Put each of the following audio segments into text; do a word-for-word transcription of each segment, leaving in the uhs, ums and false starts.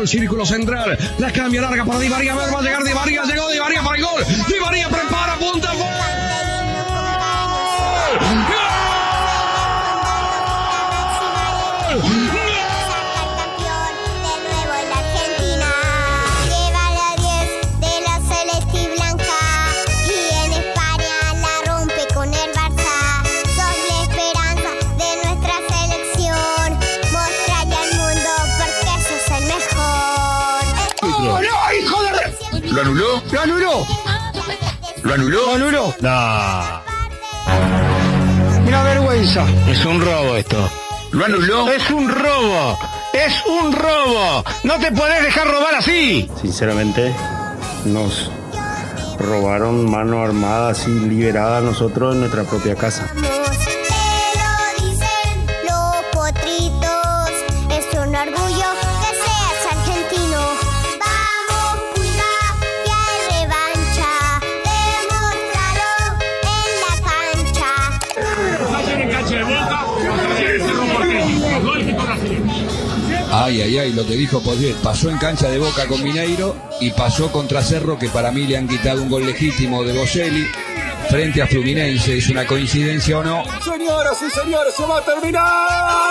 el círculo central. La cambia larga para Di María. Va a llegar Di María. Llegó Di María para el gol. Di María prepara, punta, gol. ¡Gol! ¿Lo anuló? ¡Lo anuló! ¿Lo anuló? ¿Lo anuló? No. Una vergüenza. Es un robo esto. ¿Lo anuló? Es un robo. Es un robo. No te podés dejar robar así. Sinceramente, nos robaron mano armada, así liberada a nosotros en nuestra propia casa. Ay, ay, ay, lo que dijo Poyet. Pasó en cancha de Boca con Mineiro y pasó contra Cerro, que para mí le han quitado un gol legítimo de Boselli frente a Fluminense. ¿Es una coincidencia o no? Señoras y señores, se va a terminar.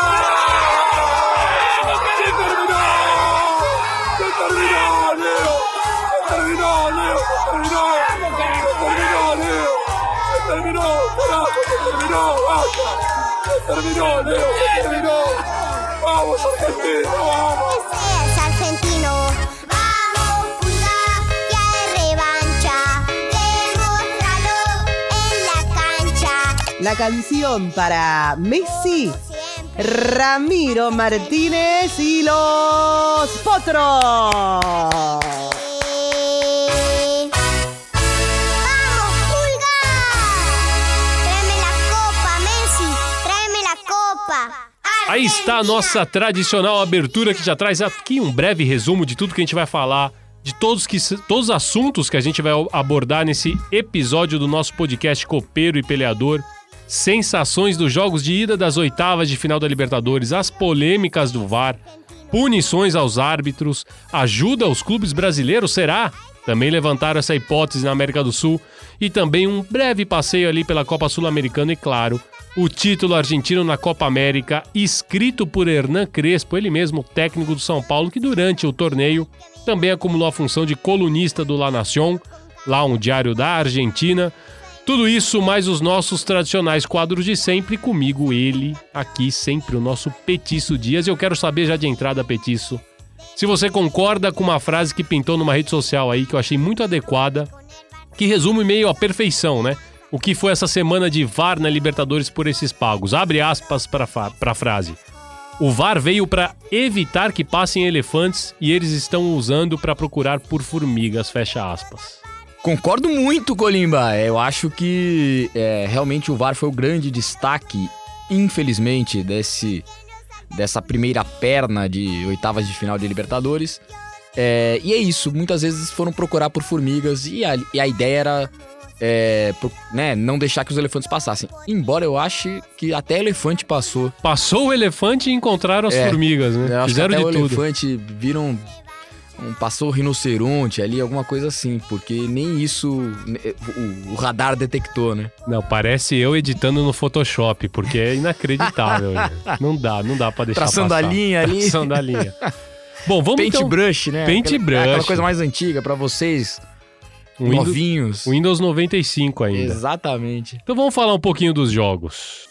Se terminó. Se terminó, Leo. Se terminó, Leo. Se terminó. Se terminó, Leo. Se terminó, carajo, se terminó. Basta. Se terminó, Leo. Se terminó. ¡Vamos, Argentina! ¡Vamos! Es argentino. ¡Vamos, Pulga! Que hay revancha. Demostralo en la cancha. La canción para Messi, Ramiro Martínez y los Potros. Aí está a nossa tradicional abertura, que já traz aqui um breve resumo de tudo que a gente vai falar, de todos, que, todos os assuntos que a gente vai abordar nesse episódio do nosso podcast Copeiro e Peleador. Sensações dos jogos de ida das oitavas de final da Libertadores, as polêmicas do V A R, punições aos árbitros, ajuda aos clubes brasileiros, será? Também levantaram essa hipótese na América do Sul, e também um breve passeio ali pela Copa Sul-Americana e, claro, o título argentino na Copa América, escrito por Hernan Crespo, ele mesmo técnico do São Paulo, que durante o torneio também acumulou a função de colunista do La Nación, lá um diário da Argentina. Tudo isso mais os nossos tradicionais quadros de sempre, comigo ele, aqui sempre o nosso Petiço Dias. Eu quero saber já de entrada, Petiço, se você concorda com uma frase que pintou numa rede social aí, que eu achei muito adequada, que resume meio à perfeição, né? O que foi essa semana de V A R na Libertadores por esses pagos. Abre aspas para a frase. O V A R veio para evitar que passem elefantes e eles estão usando para procurar por formigas. Fecha aspas. Concordo muito, Colimba. Eu acho que é, realmente o V A R foi o grande destaque, infelizmente, desse, dessa primeira perna de oitavas de final de Libertadores. É, e é isso, muitas vezes foram procurar por formigas e a, e a ideia era... É, né, não deixar que os elefantes passassem. Embora eu ache que até elefante passou. Passou o elefante e encontraram as é, formigas, né? Fizeram de tudo. O elefante viram... Um, passou o rinoceronte ali, alguma coisa assim. Porque nem isso o, o radar detectou, né? Não, parece eu editando no Photoshop, porque é inacreditável. Né? Não dá, não dá pra deixar Traçando passar. a linha ali. Traçando a linha. Bom, vamos Paint então... brush, né? Paint aquela, brush. Aquela coisa mais antiga pra vocês... Windows, novinhos. Windows noventa e cinco ainda. Exatamente. Então vamos falar um pouquinho dos jogos.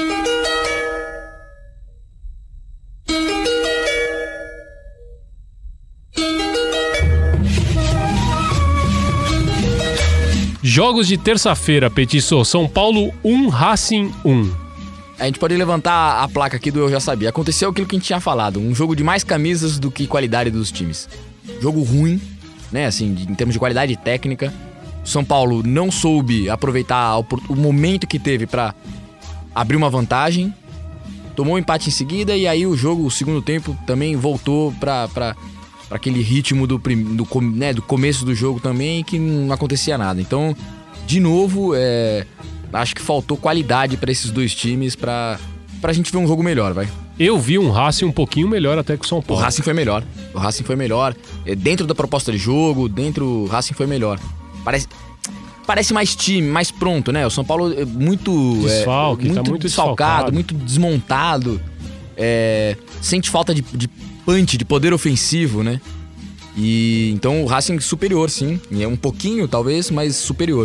Jogos de terça-feira, Petiço. São Paulo um, Racing um. A gente pode levantar a placa aqui do Eu Já Sabia. Aconteceu aquilo que a gente tinha falado. Um jogo de mais camisas do que qualidade dos times. Jogo ruim. Né, assim, de, em termos de qualidade técnica. O São Paulo não soube aproveitar o, o momento que teve para abrir uma vantagem, tomou um empate em seguida e aí o jogo, o segundo tempo, também voltou para para aquele ritmo do, do, né, do começo do jogo também, que não acontecia nada. Então, de novo, é, acho que faltou qualidade para esses dois times para a gente ver um jogo melhor, vai. Eu vi um Racing um pouquinho melhor até que o São O Paulo. Racing foi melhor. O Racing foi melhor. É, dentro da proposta de jogo, dentro o Racing foi melhor. Parece, parece mais time, mais pronto, né? O São Paulo é muito... Desfalque, é, muito, tá muito desfalcado, desfalcado. muito desmontado. É, sente falta de, de punch, de poder ofensivo, né? E então o Racing superior, sim. E é um pouquinho, talvez, mas superior.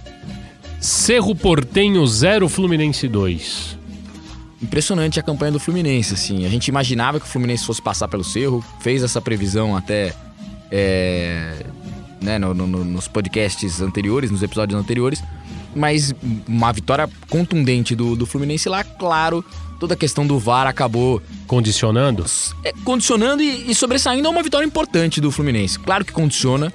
Cerro Porteño zero, Fluminense dois. Impressionante a campanha do Fluminense, assim. A gente imaginava que o Fluminense fosse passar pelo Cerro, fez essa previsão até é, né, no, no, nos podcasts anteriores, nos episódios anteriores, mas uma vitória contundente do, do Fluminense lá, claro, toda a questão do V A R acabou Condicionando? é, condicionando e, e sobressaindo a uma vitória importante do Fluminense. Claro que condiciona,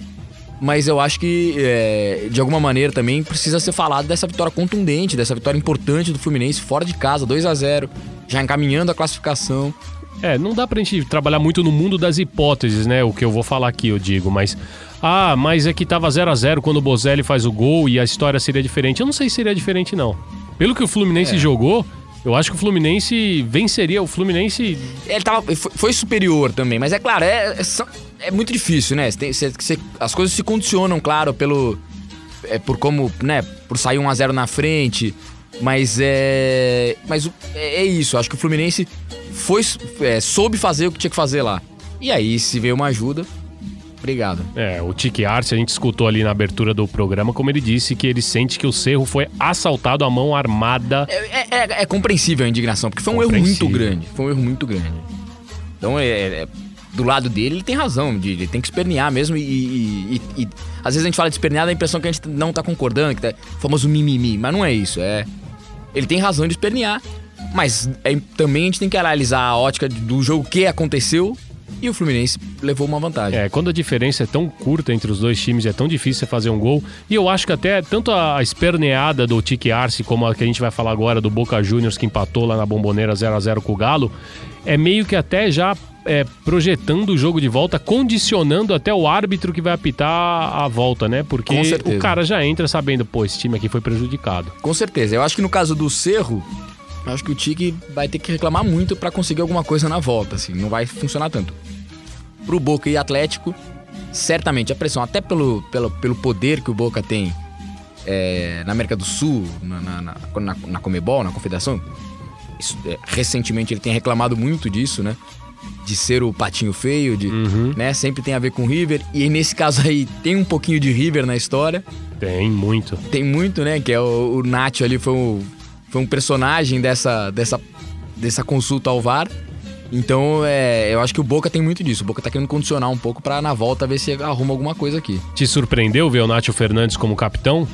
mas eu acho que, é, de alguma maneira, também precisa ser falado dessa vitória contundente, dessa vitória importante do Fluminense, fora de casa, dois a zero, já encaminhando a classificação. É, não dá pra gente trabalhar muito no mundo das hipóteses, né? O que eu vou falar aqui, eu digo, mas... Ah, mas é que tava zero a zero quando o Bozelli faz o gol e a história seria diferente. Eu não sei se seria diferente, não. Pelo que o Fluminense É. jogou, eu acho que o Fluminense venceria. O Fluminense... Ele tava, foi, foi superior também, mas é claro, é, é, só- é muito difícil, né? Você tem- você- você- as coisas se condicionam, claro, pelo... É, por como, né? Por sair um a zero na frente, mas é... Mas o- é, é isso, acho que o Fluminense foi, é, soube fazer o que tinha que fazer lá. E aí, se veio uma ajuda, obrigado. É, o Tique Arce, a gente escutou ali na abertura do programa, como ele disse, que ele sente que o Cerro foi assaltado à mão armada. É, é- é compreensível a indignação, porque foi um erro muito Compreensível. grande. Foi um erro muito grande. Então, é, é- do lado dele, ele tem razão. de- Ele tem que espernear mesmo. E, e- e- e- às vezes a gente fala de espernear, dá a impressão que a gente não tá concordando, que tá o famoso mimimi. Mas não é isso. É, ele tem razão de espernear. Mas é- também a gente tem que analisar a ótica do jogo que aconteceu. E o Fluminense levou uma vantagem. É, quando a diferença é tão curta entre os dois times, é tão difícil você fazer um gol. E eu acho que até tanto a esperneada do Tique Arce, como a que a gente vai falar agora do Boca Juniors, que empatou lá na Bomboneira zero a zero com o Galo, é meio que até já é, projetando o jogo de volta, condicionando até o árbitro que vai apitar a volta, né? Porque Com certeza. o cara já entra sabendo, pô, esse time aqui foi prejudicado. Com certeza. Eu acho que no caso do Cerro, eu acho que o Tique vai ter que reclamar muito pra conseguir alguma coisa na volta, assim. Não vai funcionar tanto. Pro Boca e Atlético, certamente a pressão, até pelo, pelo, pelo poder que o Boca tem é, na América do Sul, na, na, na, na, na Comebol, na Confederação. Isso, é, recentemente ele tem reclamado muito disso, né? De ser o patinho feio, de, né? Sempre tem a ver com o River. E nesse caso aí tem um pouquinho de River na história. Tem muito. Tem muito, né? Que é o, o Nacho ali foi um, foi um personagem dessa, dessa, dessa consulta ao V A R. Então, é, eu acho que o Boca tem muito disso. O Boca tá querendo condicionar um pouco pra na volta ver se arruma alguma coisa aqui. Te surpreendeu ver o Nacho Fernandes como capitão?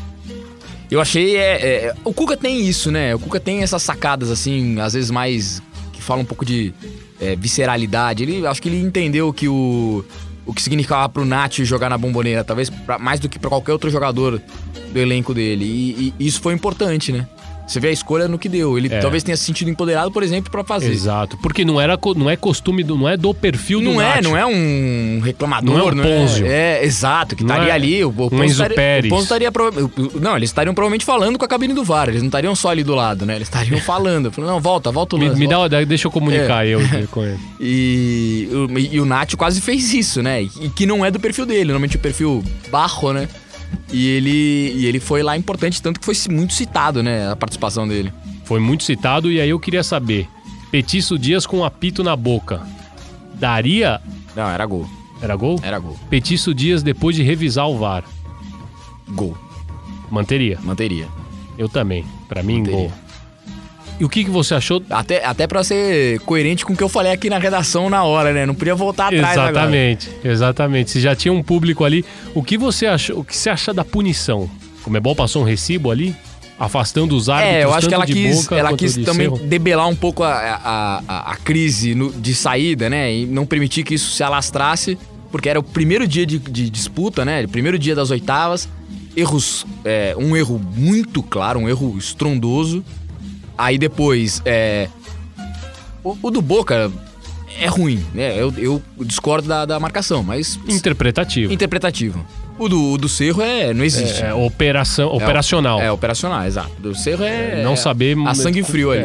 Eu achei... É, é, o Cuca tem isso, né? O Cuca tem essas sacadas, assim, às vezes mais... que falam um pouco de é, visceralidade. Ele, acho que ele entendeu que o... o que significava pro Nacho jogar na Bomboneira, talvez pra, mais do que pra qualquer outro jogador do elenco dele. E, e isso foi importante, né? Você vê a escolha no que deu. Ele É. talvez tenha se sentido empoderado, por exemplo, pra fazer. Exato. Porque não, era, co- não é costume, do, não é do perfil do Não é, Nacho. não é um reclamador, Não é um não Ponzio. é, é, exato, que Não estaria é ali. O, o um Ponzio Enzo estaria, Pérez. o Ponzio estaria prova- não, eles estariam provavelmente falando com a cabine do V A R. Eles não estariam só ali do lado, né? Eles estariam falando. Falando, não, volta, volta o Me, lance. me volta. dá, uma- deixa eu comunicar É. eu com ele. E, o- e o Nacho quase fez isso, né? E que não é do perfil dele. Normalmente o perfil barro, né? E ele, e ele foi lá importante, tanto que foi muito citado, né? A participação dele. Foi muito citado e aí eu queria saber, Petício Dias com um apito na boca, daria... Não, era gol. Era gol? Era gol. Petício Dias depois de revisar o V A R. Gol. Manteria? Manteria. Eu também. Pra mim, Manteria. gol. E o que, que você achou? Até, até pra ser coerente com o que eu falei aqui na redação na hora, né? Não podia voltar atrás agora. Exatamente, exatamente. Se já tinha um público ali, o que você achou? O que você acha da punição? O Comebol passou um recibo ali? Afastando os árbitros É, eu acho que ela tanto de quis, Boca ela quanto quis de também Cerro? debelar um pouco a, a, a, a crise no- de saída, né? E não permitir que isso se alastrasse, porque era o primeiro dia de, de disputa, né? O primeiro dia das oitavas. Erros, é, um erro muito claro, um erro estrondoso. Aí depois, é, o, o do Boca é ruim, né? Eu, eu discordo da, da marcação, mas Interpretativo. interpretativo. O do, o do Cerro é, não existe. É, operação, operacional. É, é operacional, exato. Do Cerro é... Não saber... A sangue frio ali. É.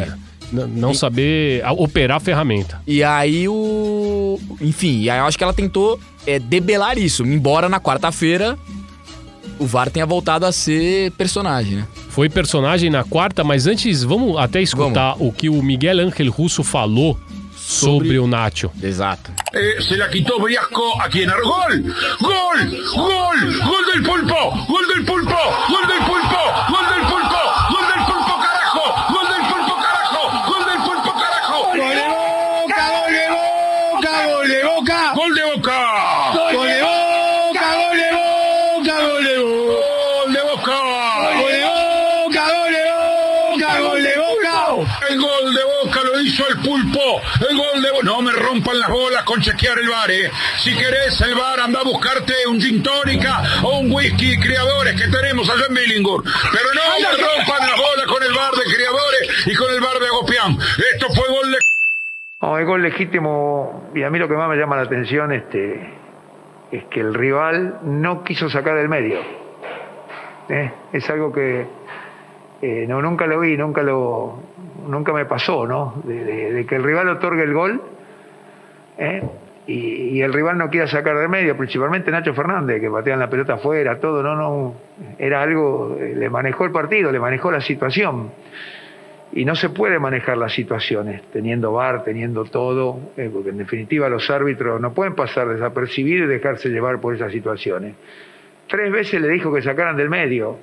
N- não e... saber operar a ferramenta. E aí o... Enfim, e aí eu acho que ela tentou é, debelar isso, embora na quarta-feira o V A R tenha voltado a ser personagem, né? Foi personagem na quarta, mas antes, vamos até escutar vamos. o que o Miguel Ángel Russo falou sobre, sobre o Nacho. Exato. Eh, se la quitó Briasco a quien era gol, gol, gol, gol del pulpo, gol del pulpo, gol del pulpo, gol del pulpo, gol del pulpo carajo, gol del pulpo carajo, gol del pulpo carajo. Gol de Boca, gol de Boca, gol de Boca, gol de Boca, gol de Boca, gol de Boca, gol de Boca, gol de Boca, gol de Boca, gol de Boca, gol de Boca. El gol de Boca lo hizo el pulpo, el gol de Boca. No me rompan las bolas con chequear el V A R, eh. Si querés el V A R, anda a buscarte un gin tónica o un whisky de criadores que tenemos allá en Billingur. Pero no me rompan las bolas con el V A R de criadores y con el V A R de Agopián. Esto fue gol de... Oh, es gol legítimo, y a mí lo que más me llama la atención este, es que el rival no quiso sacar del medio. ¿Eh? Es algo que eh, no, nunca lo vi, nunca lo nunca me pasó, ¿no? De, de, de que el rival otorgue el gol ¿eh? y, y el rival no quiera sacar del medio, principalmente Nacho Fernández, que patean la pelota afuera, todo, no, no, era algo, le manejó el partido, le manejó la situación. Y no se puede manejar las situaciones teniendo V A R, teniendo todo, eh, porque en definitiva los árbitros no pueden pasar desapercibidos y dejarse llevar por esas situaciones. Tres veces le dijo que sacaran del medio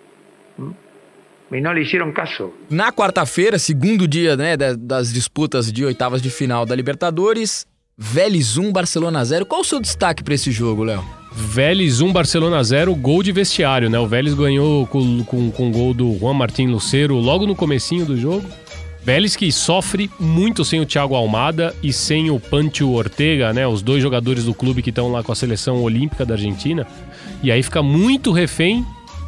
¿Mm? e não lhe hicieron caso. Na quarta-feira, segundo dia, né, das disputas de oitavas de final da Libertadores, Vélez um, Barcelona zero. Qual o seu destaque para esse jogo, Léo? Vélez um, Barcelona zero, gol de vestiário, né? O Vélez ganhou com, com, com gol do Juan Martín Lucero logo no comecinho do jogo. Vélez que sofre muito sem o Thiago Almada e sem o Pancho Ortega, né? Os dois jogadores do clube que estão lá com a seleção olímpica da Argentina. E aí fica muito refém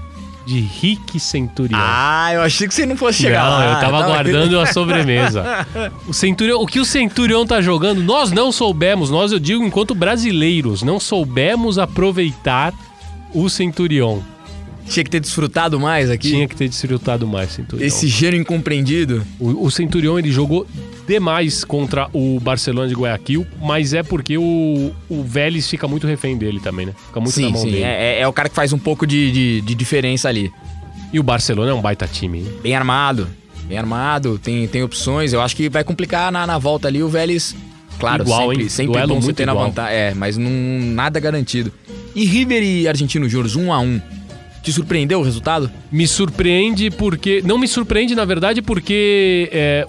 de Rick Centurião. Ah, eu achei que você não fosse chegar não, lá. eu tava aguardando a sobremesa. O Centurião, o que o Centurião tá jogando, nós não soubemos, nós eu digo enquanto brasileiros, não soubemos aproveitar o Centurião. Tinha que ter desfrutado mais aqui? Tinha que ter desfrutado mais, Centurião. Esse gênio incompreendido. O, o Centurião, ele jogou demais contra o Barcelona de Guayaquil, mas é porque o, o Vélez fica muito refém dele também, né? Fica muito sim, na mão sim. dele. É, é o cara que faz um pouco de, de, de diferença ali. E o Barcelona é um baita time, hein? Bem armado, bem armado, tem, tem opções. Eu acho que vai complicar na, na volta ali o Vélez. Claro, igual, sempre, hein? sempre Duelo bom você muito ter na igual. vantagem. É, mas não, nada garantido. E River e Argentino Júnior, um a um. Te surpreendeu o resultado? Me surpreende porque... Não me surpreende, na verdade, porque é,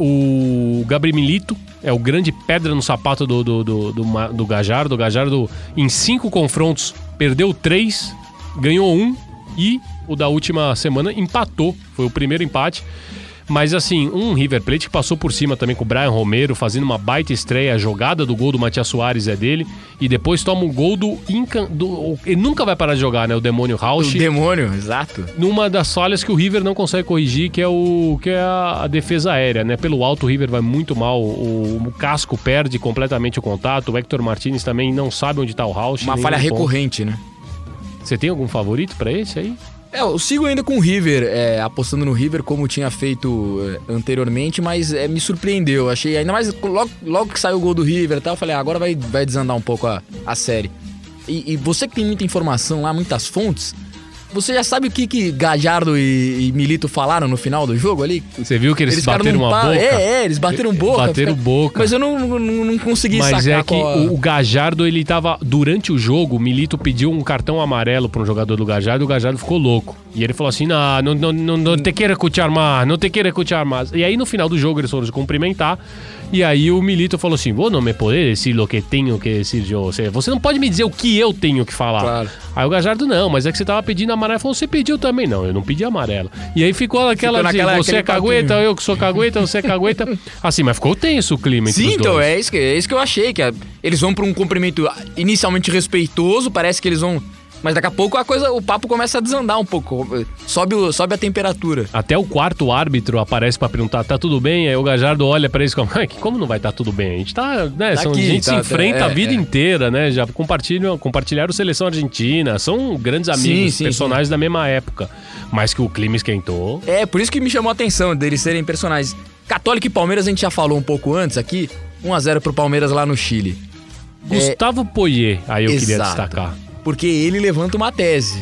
o Gabriel Milito é o grande pedra no sapato do, do, do, do, do Gallardo. O Gallardo, em cinco confrontos, perdeu três, ganhou um e o da última semana empatou. Foi o primeiro empate. Mas assim, um River Plate que passou por cima também com o Brian Romero, fazendo uma baita estreia. A jogada do gol do Matias Soares é dele. E depois toma o gol do... Inca, do ele nunca vai parar de jogar, né? O Demônio Rauch. O Demônio, exato. Numa das falhas que o River não consegue corrigir, que é, o, que é a, a defesa aérea, né? Pelo alto o River vai muito mal. O, o Casco perde completamente o contato. O Hector Martínez também não sabe onde tá o Rauch. Uma falha recorrente, né? Você tem algum favorito pra esse aí? É, eu sigo ainda com o River, é, apostando no River como tinha feito é, anteriormente, mas é, me surpreendeu. Achei, ainda mais logo, logo que saiu o gol do River e tal, eu falei, ah, agora vai, vai desandar um pouco a, a série. E, e você que tem muita informação lá, muitas fontes, você já sabe o que, que Gallardo e, e Milito falaram no final do jogo ali? Você viu que eles, eles bateram uma boca? É, é, eles bateram boca. Bateram fica... boca. Mas eu não, não, não consegui Mas sacar é que qual... o Gallardo, ele tava... Durante o jogo, o Milito pediu um cartão amarelo para um jogador do Gallardo e o Gallardo ficou louco. E ele falou assim, não, não, não, não, não te quero escutar mais, não te quero escutar mais. E aí, no final do jogo, eles foram se cumprimentar. E aí, o Milito falou assim, vou não me poder dizer o que tenho que dizer eu. Você não pode me dizer o que eu tenho que falar. Claro. Aí o Gallardo, não, mas é que você tava pedindo amarelo. Ele falou, você pediu também. Não, eu não pedi amarelo. E aí ficou aquela, ficou naquela, você é cagueta, papinho. Eu que sou cagueta, você é cagueta. Assim, mas ficou tenso o clima entre Sim, os dois. então, é isso, que, é isso que eu achei, que é, eles vão pra um cumprimento inicialmente respeitoso, parece que eles vão... Mas daqui a pouco a coisa, o papo começa a desandar um pouco, sobe, o, sobe a temperatura. Até o quarto árbitro aparece pra perguntar, tá tudo bem? Aí o Gallardo olha pra eles como, como não vai estar tá tudo bem? A gente tá, né, tá são, aqui, a gente tá, se enfrenta é, a vida é. inteira, né? Já compartilham, compartilharam seleção argentina, são grandes amigos, sim, sim, personagens sim. da mesma época. Mas que o clima esquentou. É, por isso que me chamou a atenção deles serem personagens. Católica e Palmeiras a gente já falou um pouco antes aqui. um a zero pro Palmeiras lá no Chile. Gustavo é... Poyet, aí eu Exato. queria destacar. Porque ele levanta uma tese.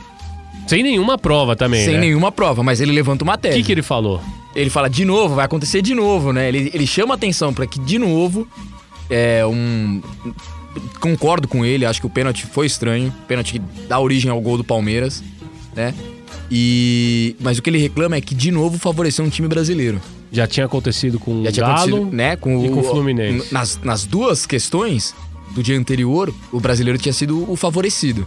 Sem nenhuma prova também, Sem né? nenhuma prova, mas ele levanta uma tese. O que, que ele falou? Ele fala, de novo, vai acontecer de novo, né? Ele, ele chama atenção pra que, de novo, é um... Concordo com ele, acho que o pênalti foi estranho. O pênalti que dá origem ao gol do Palmeiras, né? E... Mas o que ele reclama é que, de novo, favoreceu um time brasileiro. Já tinha acontecido com Já o tinha Galo acontecido, né? com e o, com o Fluminense. Nas, nas duas questões do dia anterior, o brasileiro tinha sido o favorecido.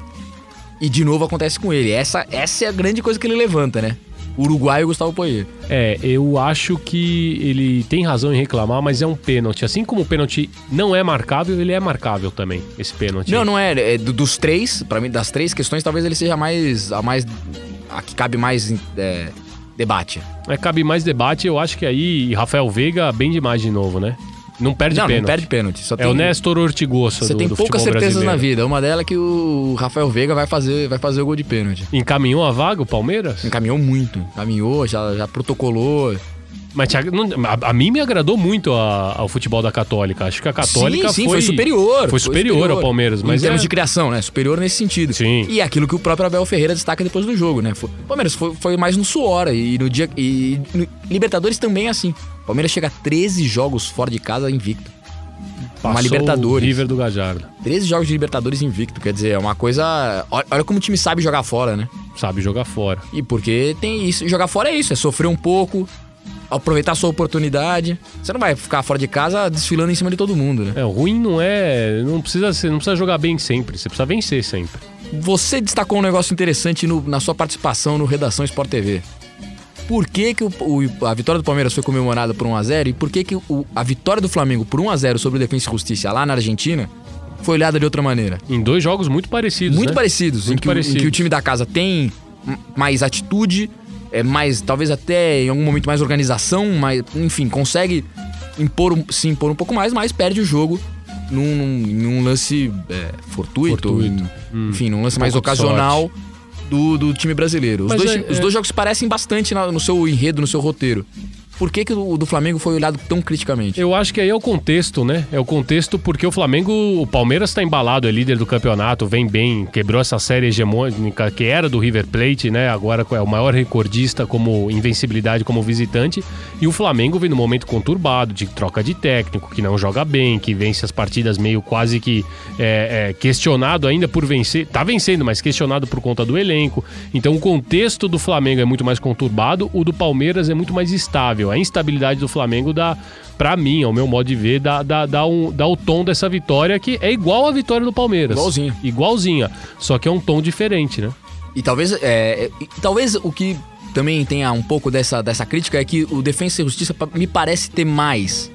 E de novo acontece com ele. Essa, essa é a grande coisa que ele levanta, né? O uruguaio Gustavo Poyet. É, eu acho que ele tem razão em reclamar, mas é um pênalti. Assim como o pênalti não é marcável, ele é marcável também, esse pênalti. Não, não é. é dos três, pra mim, das três questões, talvez ele seja mais, a mais... A que cabe mais é, debate. É, cabe mais debate, eu acho que aí Rafael Veiga bem demais de novo, né? Não perde não, pênalti. Não, perde pênalti. Só é tem, o Néstor Ortigosa Você do, tem do poucas futebol certezas brasileiro. na vida. Uma delas é que o Rafael Veiga vai fazer, vai fazer o gol de pênalti. Encaminhou a vaga o Palmeiras? Encaminhou muito. Encaminhou, já, já protocolou. Mas te, não, a, a mim me agradou muito a, ao futebol da Católica. Acho que a Católica sim, sim, foi, foi superior. Foi, foi superior, superior ao Palmeiras. Mas em termos é... de criação, né? Superior nesse sentido. Sim. E é aquilo que o próprio Abel Ferreira destaca depois do jogo, né? Foi, o Palmeiras foi, foi mais no suor. E no dia. E no, Libertadores também é assim. O Palmeiras chega a treze jogos fora de casa invicto. Passou uma Libertadores. O River do Gajardo. treze jogos de Libertadores invicto. Quer dizer, é uma coisa. Olha como o time sabe jogar fora, né? Sabe jogar fora. E porque tem isso. Jogar fora é isso, é sofrer um pouco. Aproveitar a sua oportunidade. Você não vai ficar fora de casa desfilando em cima de todo mundo, né? É, o ruim não é... Não precisa, ser, não precisa jogar bem sempre. Você precisa vencer sempre. Você destacou um negócio interessante no, na sua participação no Redação Sport T V. Por que, que o, o, a vitória do Palmeiras foi comemorada por um a zero e por que, que o, a vitória do Flamengo por um a zero sobre o Defensa e Justiça lá na Argentina foi olhada de outra maneira? Em dois jogos muito parecidos, Muito né? parecidos. Muito em, que, parecidos. em que o time da casa tem mais atitude... É mais, talvez até em algum momento mais organização, mas, enfim, consegue impor, se impor um pouco mais, mas perde o jogo num, num, num lance é, fortuito, fortuito. Hum, enfim, num lance um mais ocasional do, do time brasileiro. Os, dois, é, os é... dois jogos se parecem bastante no seu enredo, no seu roteiro. Por que, que o do Flamengo foi olhado tão criticamente? Eu acho que aí é o contexto, né? É o contexto porque o Flamengo, o Palmeiras tá embalado, é líder do campeonato, vem bem, quebrou essa série hegemônica que era do River Plate, né? Agora é o maior recordista como invencibilidade como visitante. E o Flamengo vem num momento conturbado, de troca de técnico, que não joga bem, que vence as partidas meio quase que é, é, questionado ainda por vencer. Tá vencendo, mas questionado por conta do elenco. Então o contexto do Flamengo é muito mais conturbado, o do Palmeiras é muito mais estável. A instabilidade do Flamengo dá, pra mim, ao meu modo de ver, dá, dá, dá, um, dá o tom dessa vitória que é igual à vitória do Palmeiras. Igualzinha. Igualzinha. Só que é um tom diferente, né? E talvez, é, e talvez o que também tenha um pouco dessa, dessa crítica é que o Defensa e Justiça me parece ter mais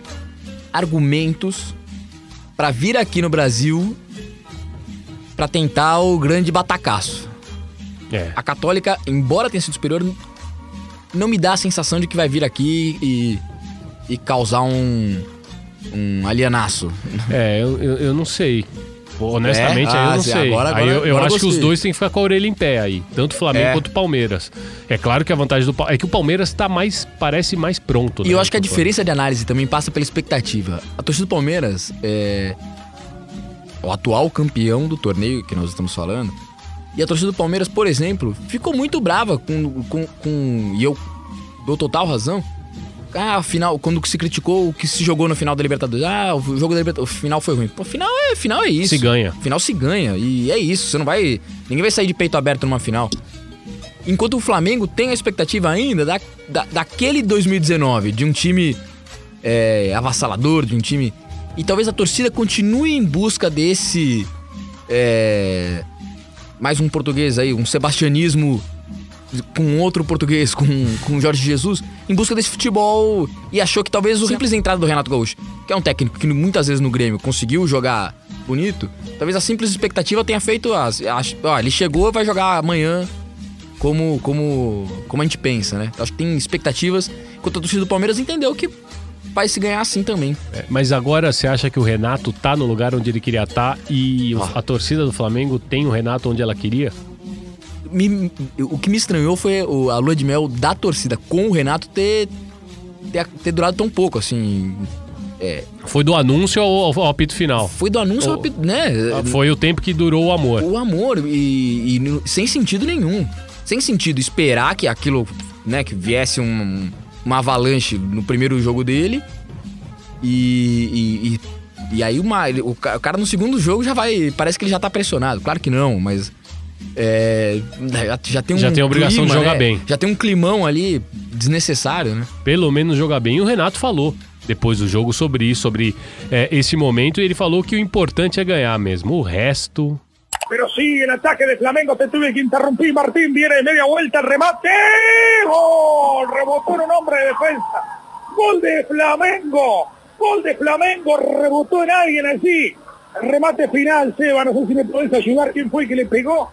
argumentos pra vir aqui no Brasil pra tentar o grande batacaço. É. A Católica, embora tenha sido superior, não me dá a sensação de que vai vir aqui e, e causar um, um alienaço. É, eu, eu, eu não sei. Honestamente, é? aí eu ah, não sim, sei. Agora, agora, aí eu, eu agora acho gostei. que os dois têm que ficar com a orelha em pé aí. Tanto o Flamengo É. quanto o Palmeiras. É claro que a vantagem do Palmeiras... É que o Palmeiras tá mais... Parece mais pronto. E né, eu acho que a do diferença de análise também passa pela expectativa. A torcida do Palmeiras é o atual campeão do torneio que nós estamos falando. E a torcida do Palmeiras, por exemplo, ficou muito brava com... com, com e eu dou total razão. Ah, afinal, quando se criticou o que se jogou no final da Libertadores. Ah, o jogo da Libertadores, o final foi ruim. Pô, final é, final é isso. Se ganha. Final se ganha. E é isso. Você não vai... Ninguém vai sair de peito aberto numa final. Enquanto o Flamengo tem a expectativa ainda da, da, daquele dois mil e dezenove, de um time é, avassalador, de um time... E talvez a torcida continue em busca desse... É, mais um português aí, um sebastianismo com outro português, com, com Jorge Jesus, em busca desse futebol, e achou que talvez o simples entrada do Renato Gaúcho, que é um técnico que muitas vezes no Grêmio conseguiu jogar bonito, talvez a simples expectativa tenha feito as, as, ó, ele chegou, vai jogar amanhã como, como, como a gente pensa, né? Acho que tem expectativas, enquanto a torcida do Palmeiras entendeu que vai se ganhar assim também. É, mas agora você acha que o Renato tá no lugar onde ele queria estar e o- a torcida do Flamengo tem o Renato onde ela queria? Me- o que me estranhou foi o- a lua de mel da torcida com o Renato ter ter, ter durado tão pouco, assim. É. Foi do anúncio ao, ao apito final. Foi do anúncio o, ao apito, né? Foi o tempo que durou o amor. O amor, e, e sem sentido nenhum. Sem sentido esperar que aquilo, né, que viesse um, uma avalanche no primeiro jogo dele. E, e, e, e aí uma, o cara no segundo jogo já vai, parece que ele já tá pressionado. Claro que não, mas é, já tem um Já tem a obrigação clima, de jogar né? bem. Já tem um climão ali desnecessário, né? Pelo menos jogar bem. E o Renato falou depois do jogo sobre isso, sobre é, esse momento, e ele falou que o importante é ganhar mesmo. O resto... Pero sigue el ataque de Flamengo, te tuve que interrumpir, Martín, viene de media vuelta el remate, ¡gol! Rebotó en un hombre de defensa, gol de Flamengo, gol de Flamengo, rebotó en alguien allí, el remate final, Seba, no sé si me podés ayudar quién fue el que le pegó,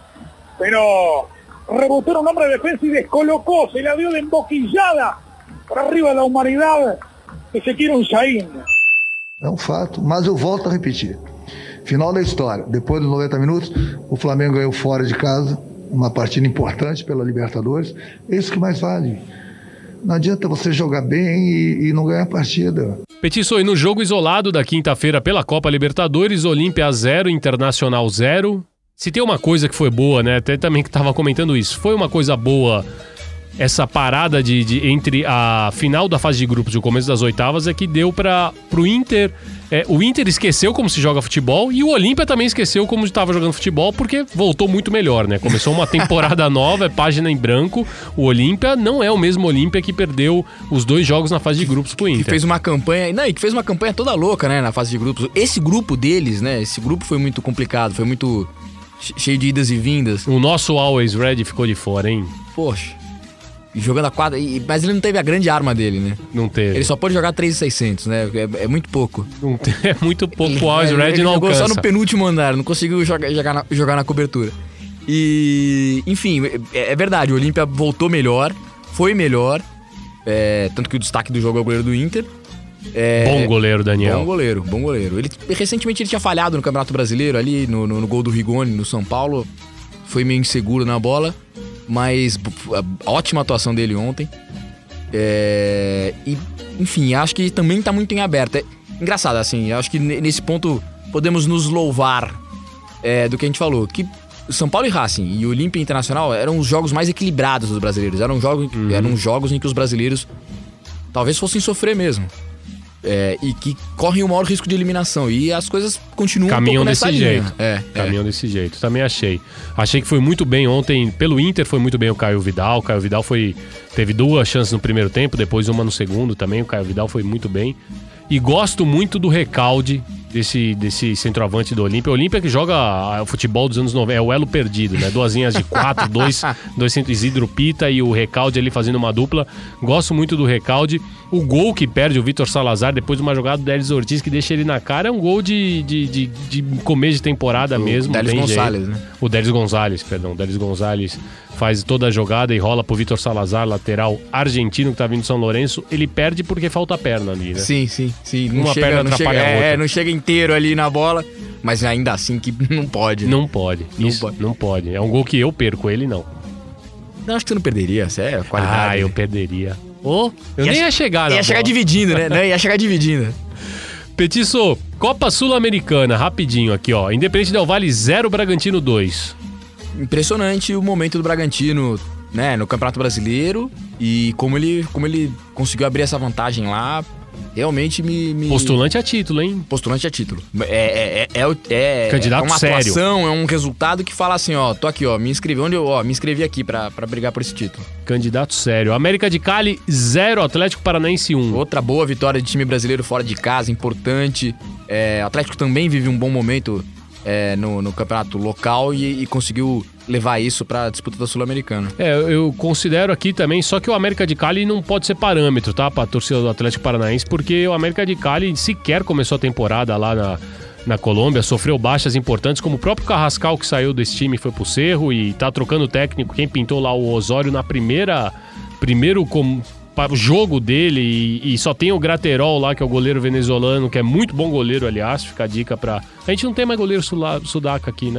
pero rebotó en un hombre de defensa y descolocó, se la dio de emboquillada por arriba de la humanidad, que se quiere um Chain. É um fato, mas eu volto a repetir. Final da história. Depois dos noventa minutos, o Flamengo ganhou fora de casa, uma partida importante pela Libertadores. É isso que mais vale. Não adianta você jogar bem e, e não ganhar a partida. Petiço, e no jogo isolado da quinta-feira pela Copa Libertadores, Olímpia zero, Internacional zero. Se tem uma coisa que foi boa, né? Até também que tava comentando isso. Foi uma coisa boa essa parada de, de entre a final da fase de grupos e o começo das oitavas, é que deu para pro Inter. É, o Inter esqueceu como se joga futebol e o Olímpia também esqueceu como estava jogando futebol, porque voltou muito melhor, né? Começou uma temporada nova, é página em branco. O Olímpia não é o mesmo Olímpia que perdeu os dois jogos na fase de grupos pro Inter. Que fez uma campanha, não, e que fez uma campanha toda louca, né, na fase de grupos. Esse grupo deles, né, esse grupo foi muito complicado, foi muito cheio de idas e vindas. O nosso Always Red ficou de fora, hein? Poxa. Jogando a quadra, mas ele não teve a grande arma dele, né? Não teve. Ele só pode jogar três mil e seiscentos, né? É, é muito pouco. Não tem, é muito pouco, o Always Red ele não jogou alcança. Só no penúltimo andar, não conseguiu jogar, jogar, na, jogar na cobertura. E, enfim, é, é verdade, o Olímpia voltou melhor, foi melhor, é, tanto que o destaque do jogo é o goleiro do Inter. É, bom goleiro, Daniel. Bom goleiro, bom goleiro. Ele, recentemente ele tinha falhado no Campeonato Brasileiro, ali no, no, no gol do Rigoni, no São Paulo. Foi meio inseguro na bola. Mas a ótima atuação dele ontem. É, e, enfim, acho que também tá muito em aberto. É engraçado, assim, acho que nesse ponto podemos nos louvar é, do que a gente falou. Que São Paulo e Racing e Olímpia Internacional eram os jogos mais equilibrados dos brasileiros. Eram jogos, uhum. eram jogos em que os brasileiros talvez fossem sofrer mesmo. É, e que correm o maior risco de eliminação. E as coisas continuam Caminham um pouco nessa desse linha. jeito. É, Caminham é. desse jeito. Também achei. Achei que foi muito bem ontem. Pelo Inter foi muito bem o Caio Vidal. O Caio Vidal foi, teve duas chances no primeiro tempo, depois uma no segundo também. O Caio Vidal foi muito bem. E gosto muito do recalde desse, desse centroavante do Olímpia. O Olímpia que joga o futebol dos anos noventa, é o elo perdido, né? Duas linhas de quatro, dois, dois centros, Isidro Pita e o Recalde ali fazendo uma dupla. Gosto muito do Recalde. O gol que perde o Vitor Salazar depois de uma jogada do Délis Ortiz que deixa ele na cara é um gol de, de, de, de começo de temporada o mesmo. Délis Gonçalves, né? O Délis Gonçalves, perdão. O Délis Gonçalves faz toda a jogada e rola pro Vitor Salazar, lateral argentino que tá vindo de São Lourenço. Ele perde porque falta perna ali, né? Sim, sim, sim. Não Uma chega, perna não atrapalha chega, a outra. É, não chega inteiro ali na bola, mas ainda assim que não pode. Né? Não pode. Não Isso, pode. não pode. É um gol que eu perco, ele não. Não, acho que você não perderia, isso é qualidade. Ah, eu né? perderia. Oh, eu ia nem ia chegar na Ia bola. chegar dividindo, né? Não, ia chegar dividindo. Petiço, Copa Sul-Americana, rapidinho aqui, ó. Independente Del Valle zero, Bragantino dois. Impressionante o momento do Bragantino, né, no Campeonato Brasileiro e como ele, como ele conseguiu abrir essa vantagem lá. Realmente me, me... Postulante a título, hein? Postulante a título. É, é, é, é, é, Candidato é uma sério. atuação, é um resultado que fala assim, ó, tô aqui, ó, me inscrevi onde eu, ó, me inscrevi aqui pra, pra brigar por esse título. Candidato sério. América de Cali zero, Atlético Paranaense um. Outra boa vitória de time brasileiro fora de casa, importante. É, o Atlético também vive um bom momento é, no, no campeonato local e, e conseguiu levar isso pra disputa da Sul-Americana. É, eu considero aqui também, só que o América de Cali não pode ser parâmetro, tá? Pra torcida do Atlético Paranaense, porque o América de Cali sequer começou a temporada lá na, na Colômbia, sofreu baixas importantes, como o próprio Carrascal que saiu desse time foi pro Cerro e tá trocando técnico, quem pintou lá o Osório na primeira, primeiro com, jogo dele e, e só tem o Graterol lá, que é o goleiro venezuelano, que é muito bom goleiro, aliás, fica a dica pra... A gente não tem mais goleiro sula, sudaca aqui, né?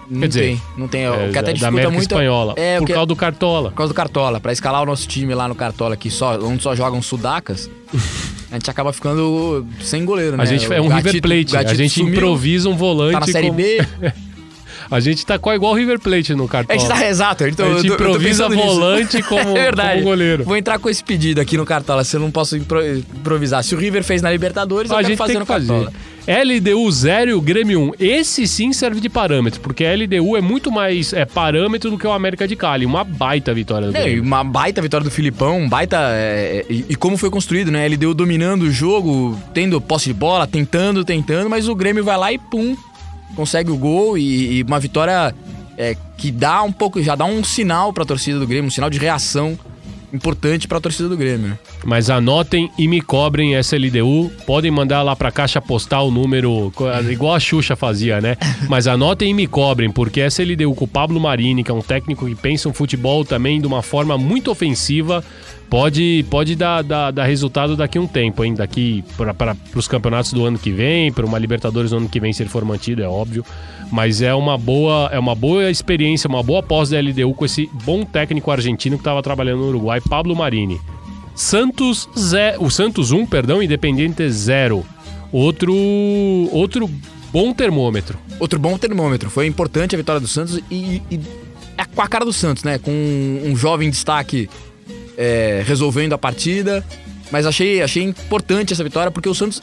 Não Quer dizer, tem, não tem. É, o que até da dificulta América muito Espanhola, é por o que, causa do Cartola. Por causa do Cartola. Pra escalar o nosso time lá no Cartola, que só, onde só jogam sudacas, a gente acaba ficando sem goleiro, né? A gente é um o River Gatito, Plate, a gente sumiu, improvisa um volante. tá na Série como... B. A gente tá igual o River Plate no A Cartola. gente tá exato, então, a gente eu tô, improvisa eu tô volante nisso. como, é verdade. como goleiro. Vou entrar com esse pedido aqui no Cartola, se eu não posso impro- improvisar. Se o River fez na Libertadores, eu a quero gente fazer tem no que fazer. Cartola. L D U zero e o Grêmio um. Esse sim serve de parâmetro, porque a L D U é muito mais é, parâmetro do que o América de Cali. Uma baita vitória do É, Grêmio. uma baita vitória do Filipão, um baita... É, e, e como foi construído, né? Ele deu dominando o jogo, tendo posse de bola, tentando, tentando, mas o Grêmio vai lá e pum, consegue o gol e, e uma vitória é, que dá um pouco, já dá um sinal pra torcida do Grêmio, um sinal de reação importante pra torcida do Grêmio, né? Mas anotem e me cobrem essa L D U. Podem mandar lá pra caixa postal o número, igual a Xuxa fazia, né? Mas anotem e me cobrem, porque essa L D U com o Pablo Marini, que é um técnico que pensa um futebol também de uma forma muito ofensiva, pode, pode dar, dar, dar resultado daqui a um tempo, hein? Daqui para os campeonatos do ano que vem, para uma Libertadores do ano que vem, se ele for mantido, é óbvio. Mas é uma boa, é uma boa experiência, uma boa pós da L D U com esse bom técnico argentino que estava trabalhando no Uruguai, Pablo Marini. Santos, ze... o Santos um, perdão, Independiente zero. Outro, outro bom termômetro. Outro bom termômetro. Foi importante a vitória do Santos e, e é com a cara do Santos, né? Com um jovem destaque é, resolvendo a partida. Mas achei, achei importante essa vitória porque o Santos,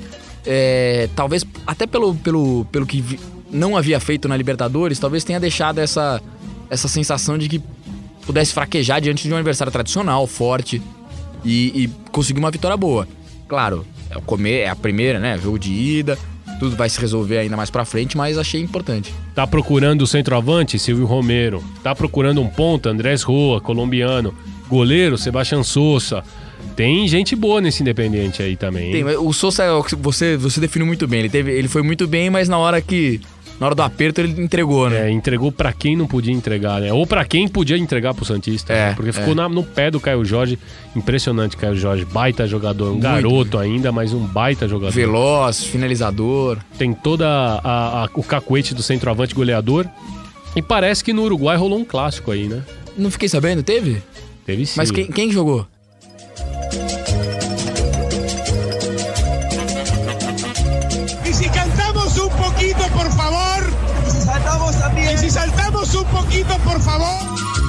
é, talvez até pelo, pelo, pelo que vi, não havia feito na Libertadores, talvez tenha deixado essa, essa sensação de que pudesse fraquejar diante de um adversário tradicional, forte. E, e conseguir uma vitória boa. Claro, é, o comer, é a primeira, né? Jogo de ida, tudo vai se resolver ainda mais pra frente, mas achei importante. Tá procurando o centroavante, Silvio Romero. Tá procurando um ponta, Andrés Roa, colombiano. Goleiro, Sebastián Sosa. Tem gente boa nesse Independiente aí também. Tem, o Sosa, você, você definiu muito bem. Ele, teve, ele foi muito bem, mas na hora que... Na hora do aperto ele entregou, né? É, entregou pra quem não podia entregar, né? Ou pra quem podia entregar pro Santista. É, né? Porque ficou é. na, no pé do Caio Jorge. Impressionante, Caio Jorge. Baita jogador. Um Muito garoto ainda, mas um baita jogador. Veloz, finalizador. Tem toda a, a, o cacuete do centroavante goleador. E parece que no Uruguai rolou um clássico aí, né? Não fiquei sabendo, teve? Teve sim. Mas quem, quem jogou? Y si cantamos un poquito, por favor. Y si saltamos también. Y si saltamos un poquito, por favor.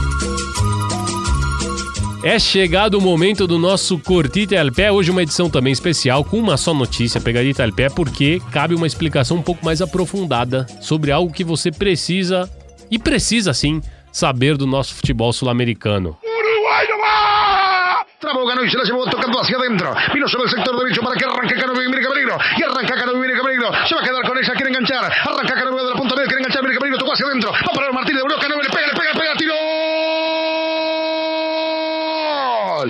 É chegado o momento do nosso Cortita al Pé. Hoje uma edição também especial com uma só notícia, pegadita al pé, porque cabe uma explicação um pouco mais aprofundada sobre algo que você precisa, e precisa sim, saber do nosso futebol sul-americano. Uruguay no va. Trabó, ganó y se la llevó tocando hacia adentro. Vino sobre el sector derecho para que arranque Cano y viene Camerino. Y arranca Cano y viene Camerino. Se va a quedar con ella, quiere enganchar. Arranca Cano de la punta media, quiere enganchar, viene Camerino, tocó hacia adentro. Va para el Martínez, volvió Cano, le pega, le pega, le pega, tiró. ¡Gol!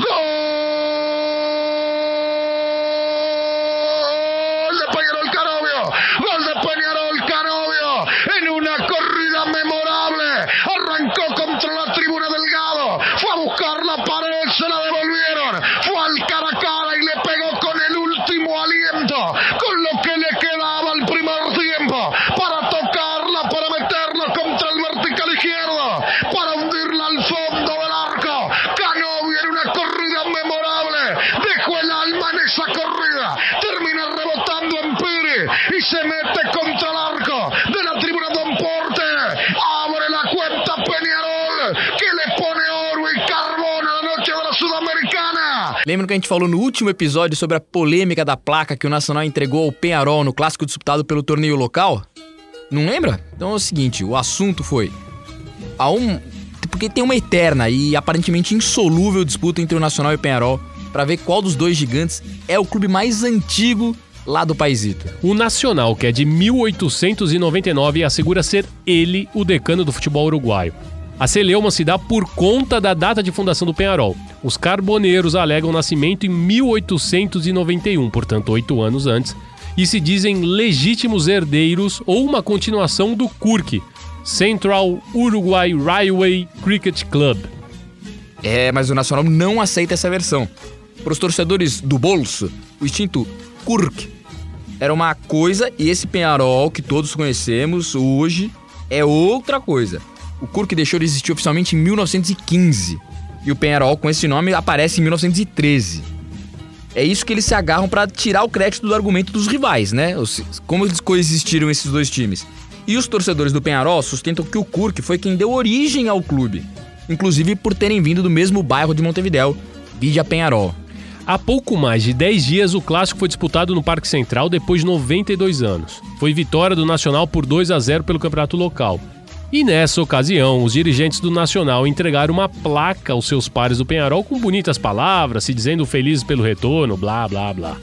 ¡Gol de Peñarol Canovio! ¡Gol de Peñarol Canovio! En una corrida memorable. Arrancó contra la tribuna Delgado. Fue a buscar la pared, se la devolvieron. Fue al cara a cara y le pegó con el último aliento. Con lo que le quedaba al primer tiempo. Para tocarla, para meterla contra el vertical izquierdo. Para hundirla al fondo del arco. Canovio en una corrida memorable. Dejó el alma en esa corrida. Termina rebotando en Piri. Y se mete contra el arco de la tribuna Don Porte. Abre la cuenta Peñarol. Que le pone oro y carbón a la noche de la Sudamericana. Lembra que a gente falou no último episódio sobre a polêmica da placa que o Nacional entregou ao Peñarol no clássico disputado pelo torneio local? Não lembra? Então é o seguinte, o assunto foi... A um, porque tem uma eterna e aparentemente insolúvel disputa entre o Nacional e o Peñarol para ver qual dos dois gigantes é o clube mais antigo lá do paizito. O Nacional, que é de mil oitocentos e noventa e nove, assegura ser ele o decano do futebol uruguaio. A celeuma se dá por conta da data de fundação do Peñarol. Os carboneiros alegam nascimento em mil oitocentos e noventa e um, portanto oito anos antes, e se dizem legítimos herdeiros ou uma continuação do C U R C, Central Uruguay Railway Cricket Club. É, mas o Nacional não aceita essa versão. Para os torcedores do bolso, o extinto C U R C era uma coisa e esse Peñarol que todos conhecemos hoje é outra coisa. O Kurk deixou de existir oficialmente em mil novecentos e quinze. E o Peñarol, com esse nome, aparece em mil novecentos e treze. É isso que eles se agarram para tirar o crédito do argumento dos rivais, né? Como eles coexistiram esses dois times. E os torcedores do Peñarol sustentam que o Kurk foi quem deu origem ao clube. Inclusive por terem vindo do mesmo bairro de Montevidéu, vide a Peñarol. Há pouco mais de dez dias, o clássico foi disputado no Parque Central depois de noventa e dois anos. Foi vitória do Nacional por dois a zero pelo campeonato local. E nessa ocasião, os dirigentes do Nacional entregaram uma placa aos seus pares do Peñarol com bonitas palavras, se dizendo felizes pelo retorno, blá, blá, blá.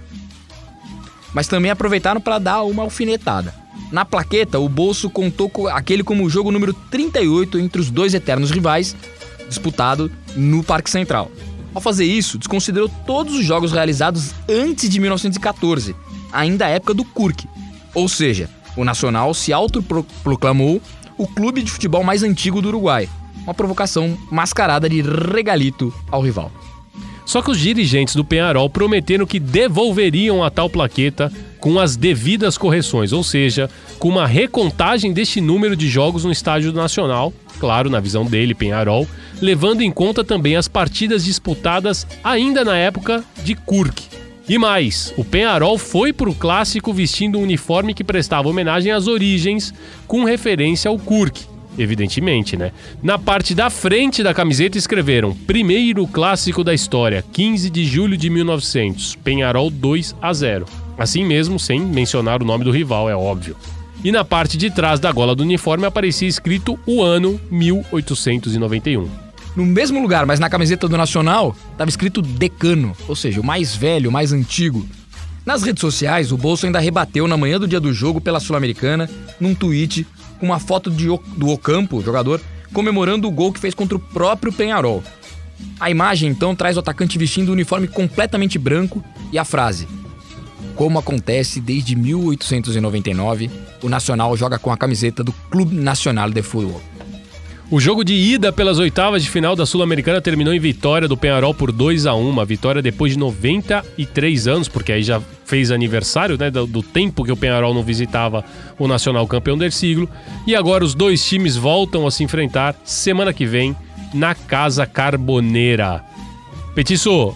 Mas também aproveitaram para dar uma alfinetada. Na plaqueta, o Bolso contou com aquele como o jogo número trinta e oito entre os dois eternos rivais, disputado no Parque Central. Ao fazer isso, desconsiderou todos os jogos realizados antes de mil novecentos e catorze, ainda a época do Kurk. Ou seja, o Nacional se autoproclamou o clube de futebol mais antigo do Uruguai. Uma provocação mascarada de regalito ao rival. Só que os dirigentes do Peñarol prometeram que devolveriam a tal plaqueta com as devidas correções, ou seja, com uma recontagem deste número de jogos no estádio nacional, claro, na visão dele, Peñarol, levando em conta também as partidas disputadas ainda na época de Kurk. E mais, o Peñarol foi pro clássico vestindo um uniforme que prestava homenagem às origens, com referência ao Kurk. Evidentemente, né? Na parte da frente da camiseta escreveram: primeiro clássico da história, quinze de julho de mil e novecentos, Peñarol dois a zero. Assim mesmo, sem mencionar o nome do rival, é óbvio. E na parte de trás da gola do uniforme aparecia escrito o ano mil oitocentos e noventa e um. No mesmo lugar, mas na camiseta do Nacional, estava escrito Decano, ou seja, o mais velho, o mais antigo. Nas redes sociais, o Bolso ainda rebateu na manhã do dia do jogo pela Sul-Americana, num tweet, com uma foto de, do Ocampo, jogador, comemorando o gol que fez contra o próprio Peñarol. A imagem, então, traz o atacante vestindo um uniforme completamente branco e a frase: como acontece desde mil oitocentos e noventa e nove, o Nacional joga com a camiseta do Clube Nacional de Futebol. O jogo de ida pelas oitavas de final da Sul-Americana terminou em vitória do Peñarol por dois a um, uma vitória depois de noventa e três anos, porque aí já fez aniversário, né, do, do tempo que o Peñarol não visitava o Nacional campeão del siglo, e agora os dois times voltam a se enfrentar semana que vem na Casa Carboneira. Petiço, hum.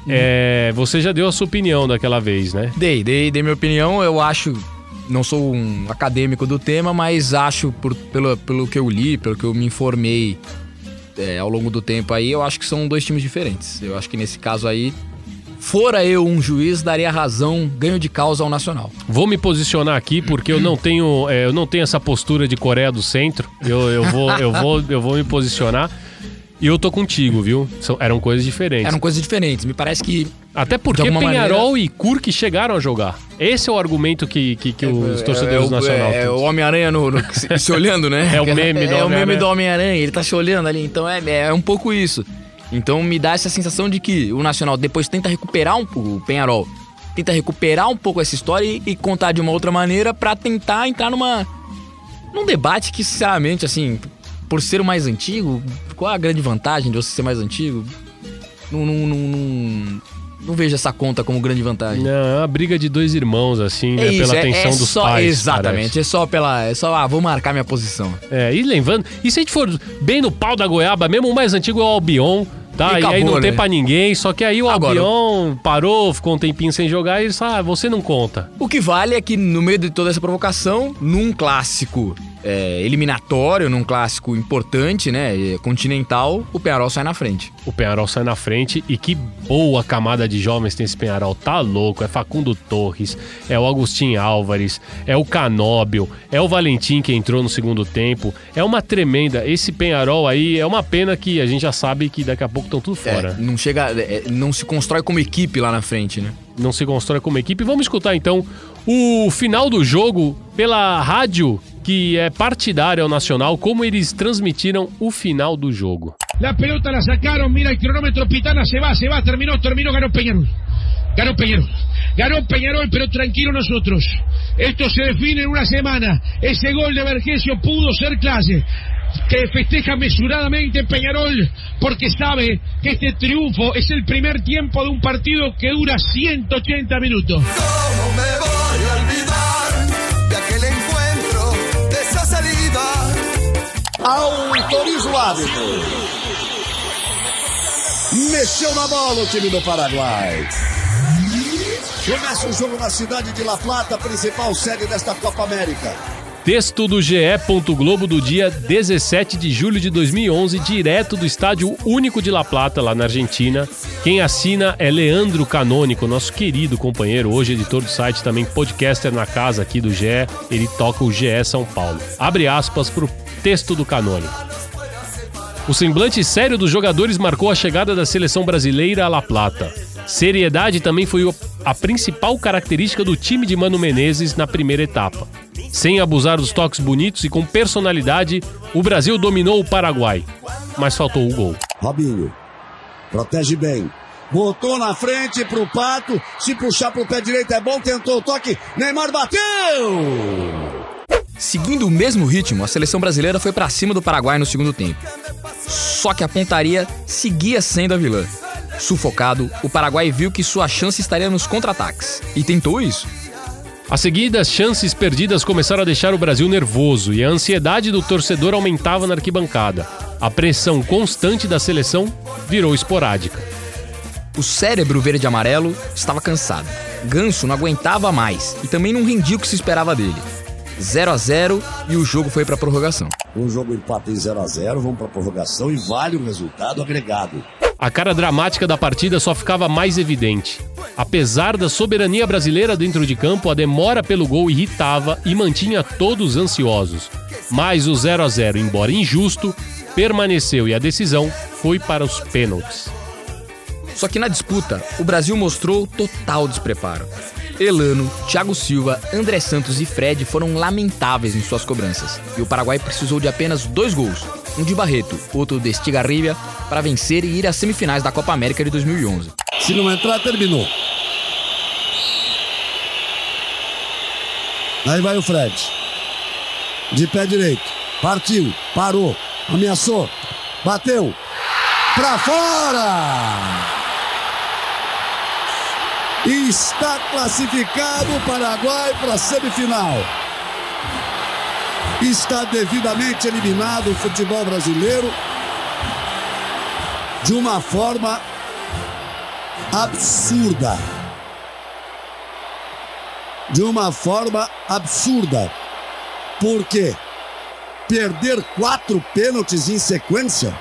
é, você já deu a sua opinião daquela vez, né? Dei, dei, dei minha opinião, eu acho... Não sou um acadêmico do tema, mas acho, por, pelo, pelo que eu li, pelo que eu me informei é, ao longo do tempo aí, eu acho que são dois times diferentes. Eu acho que nesse caso aí, fora eu um juiz, daria razão, ganho de causa ao Nacional. Vou me posicionar aqui porque eu não tenho, é, eu não tenho essa postura de Coreia do Centro. Eu, eu, vou, eu, vou, eu vou me posicionar. E eu tô contigo, viu? São, eram coisas diferentes. Eram coisas diferentes. Me parece que... Até porque Peñarol maneira... e Kurk chegaram a jogar. Esse é o argumento que, que, que é, os torcedores é, do Nacional... É, é o Homem-Aranha no, no, se, se olhando, né? É o meme do É, é o meme do Homem-Aranha. Ele tá se olhando ali. Então é, é um pouco isso. Então me dá essa sensação de que o Nacional depois tenta recuperar um pouco... O Peñarol tenta recuperar um pouco essa história e, e contar de uma outra maneira pra tentar entrar numa... Num debate que, sinceramente, assim... Por ser o mais antigo, qual a grande vantagem de você ser mais antigo? Não, não, não, não, não vejo essa conta como grande vantagem. Não, é uma briga de dois irmãos, assim, é né? Isso, pela é, atenção é dos só, pais. Exatamente, parece. é só pela. É só, ah, vou marcar minha posição. É, e lembrando, e se a gente for bem no pau da goiaba, mesmo o mais antigo é o Albion, tá? E, acabou, e aí não né? tem pra ninguém, só que aí o Agora, Albion parou, ficou um tempinho sem jogar e ele disse, ah, você não conta. O que vale é que no meio de toda essa provocação, num clássico é, eliminatório, num clássico importante, né, continental, o Peñarol sai na frente. O Peñarol sai na frente e que boa camada de jovens tem esse Peñarol, tá louco, é Facundo Torres, é o Agustín Álvares, é o Canóbio, é o Valentim que entrou no segundo tempo, é uma tremenda, esse Peñarol aí é uma pena que a gente já sabe que daqui a pouco estão tudo fora. É, não chega, é, não se constrói como equipe lá na frente, né? Não se constrói como equipe. Vamos escutar então o final do jogo pela rádio que é partidária ao Nacional, como eles transmitiram o final do jogo. La pelota la sacaron, mira el cronómetro, Pitana se va, se va, terminó, terminó, ganó Peñarol. Ganó Peñarol. Ganó Peñarol, pero tranquilo nosotros. Esto se define en una semana. Ese gol de Vergesio pudo ser clase. Que festeja mesuradamente Peñarol porque sabe que este triunfo es el primer tiempo de un partido que dura ciento ochenta minutos. ¿Cómo me voy a olvidar de aquel encuentro, de esa salida Autoriza o árbitro. Mexeu na bola o time do Paraguai. Começa o jogo na cidade de La Plata, principal sede desta Copa América. Texto do G E. Globo do dia dezessete de julho de dois mil e onze, direto do Estádio Único de La Plata, lá na Argentina. Quem assina é Leandro Canônico, nosso querido companheiro, hoje editor do site, também podcaster na casa aqui do G E. Ele toca o G E São Paulo. Abre aspas pro texto do Canônico. O semblante sério dos jogadores marcou a chegada da seleção brasileira a La Plata. Seriedade também foi a principal característica do time de Mano Menezes na primeira etapa. Sem abusar dos toques bonitos e com personalidade, o Brasil dominou o Paraguai, mas faltou o gol. Robinho, protege bem, botou na frente pro Pato, se puxar pro pé direito é bom, tentou o toque, Neymar bateu! Seguindo o mesmo ritmo, a seleção brasileira foi pra cima do Paraguai no segundo tempo. Só que a pontaria seguia sendo a vilã. Sufocado, o Paraguai viu que sua chance estaria nos contra-ataques e tentou isso. As seguidas chances perdidas começaram a deixar o Brasil nervoso e a ansiedade do torcedor aumentava na arquibancada. A pressão constante da seleção virou esporádica. O cérebro verde e amarelo estava cansado. Ganso não aguentava mais e também não rendia o que se esperava dele. zero a zero e o jogo foi para prorrogação. O jogo empata em zero a zero, vamos para prorrogação e vale o resultado agregado. A cara dramática da partida só ficava mais evidente. Apesar da soberania brasileira dentro de campo, a demora pelo gol irritava e mantinha todos ansiosos. Mas o zero a zero, embora injusto, permaneceu e a decisão foi para os pênaltis. Só que na disputa, o Brasil mostrou total despreparo. Elano, Thiago Silva, André Santos e Fred foram lamentáveis em suas cobranças. E o Paraguai precisou de apenas dois gols, um de Barreto, outro de Estigarribia, para vencer e ir às semifinais da Copa América de dois mil e onze. Se não entrar, terminou. Aí vai o Fred. De pé direito. Partiu, parou, ameaçou, bateu. Pra fora! Está classificado o Paraguai para a semifinal. Está devidamente eliminado o futebol brasileiro de uma forma absurda. De uma forma absurda. Por quê? Perder quatro pênaltis em sequência,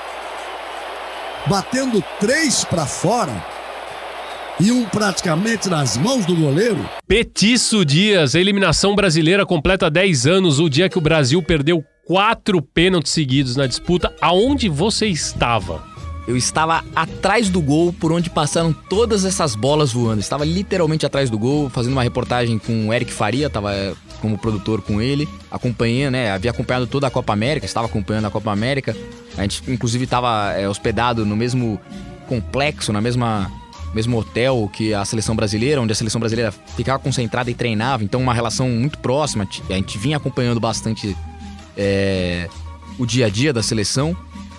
batendo três para fora e um praticamente nas mãos do goleiro. Petiço Dias, a eliminação brasileira completa dez anos, o dia que o Brasil perdeu quatro pênaltis seguidos na disputa. Aonde você estava? Eu estava atrás do gol, por onde passaram todas essas bolas voando. Estava literalmente atrás do gol, fazendo uma reportagem com o Eric Faria, estava como produtor com ele, acompanhando, né? Havia acompanhado toda a Copa América, estava acompanhando a Copa América. A gente, inclusive, estava é, hospedado no mesmo complexo, na mesma... mesmo hotel que a seleção brasileira, onde a seleção brasileira ficava concentrada e treinava, então uma relação muito próxima. A gente vinha acompanhando bastante é, o dia a dia da seleção.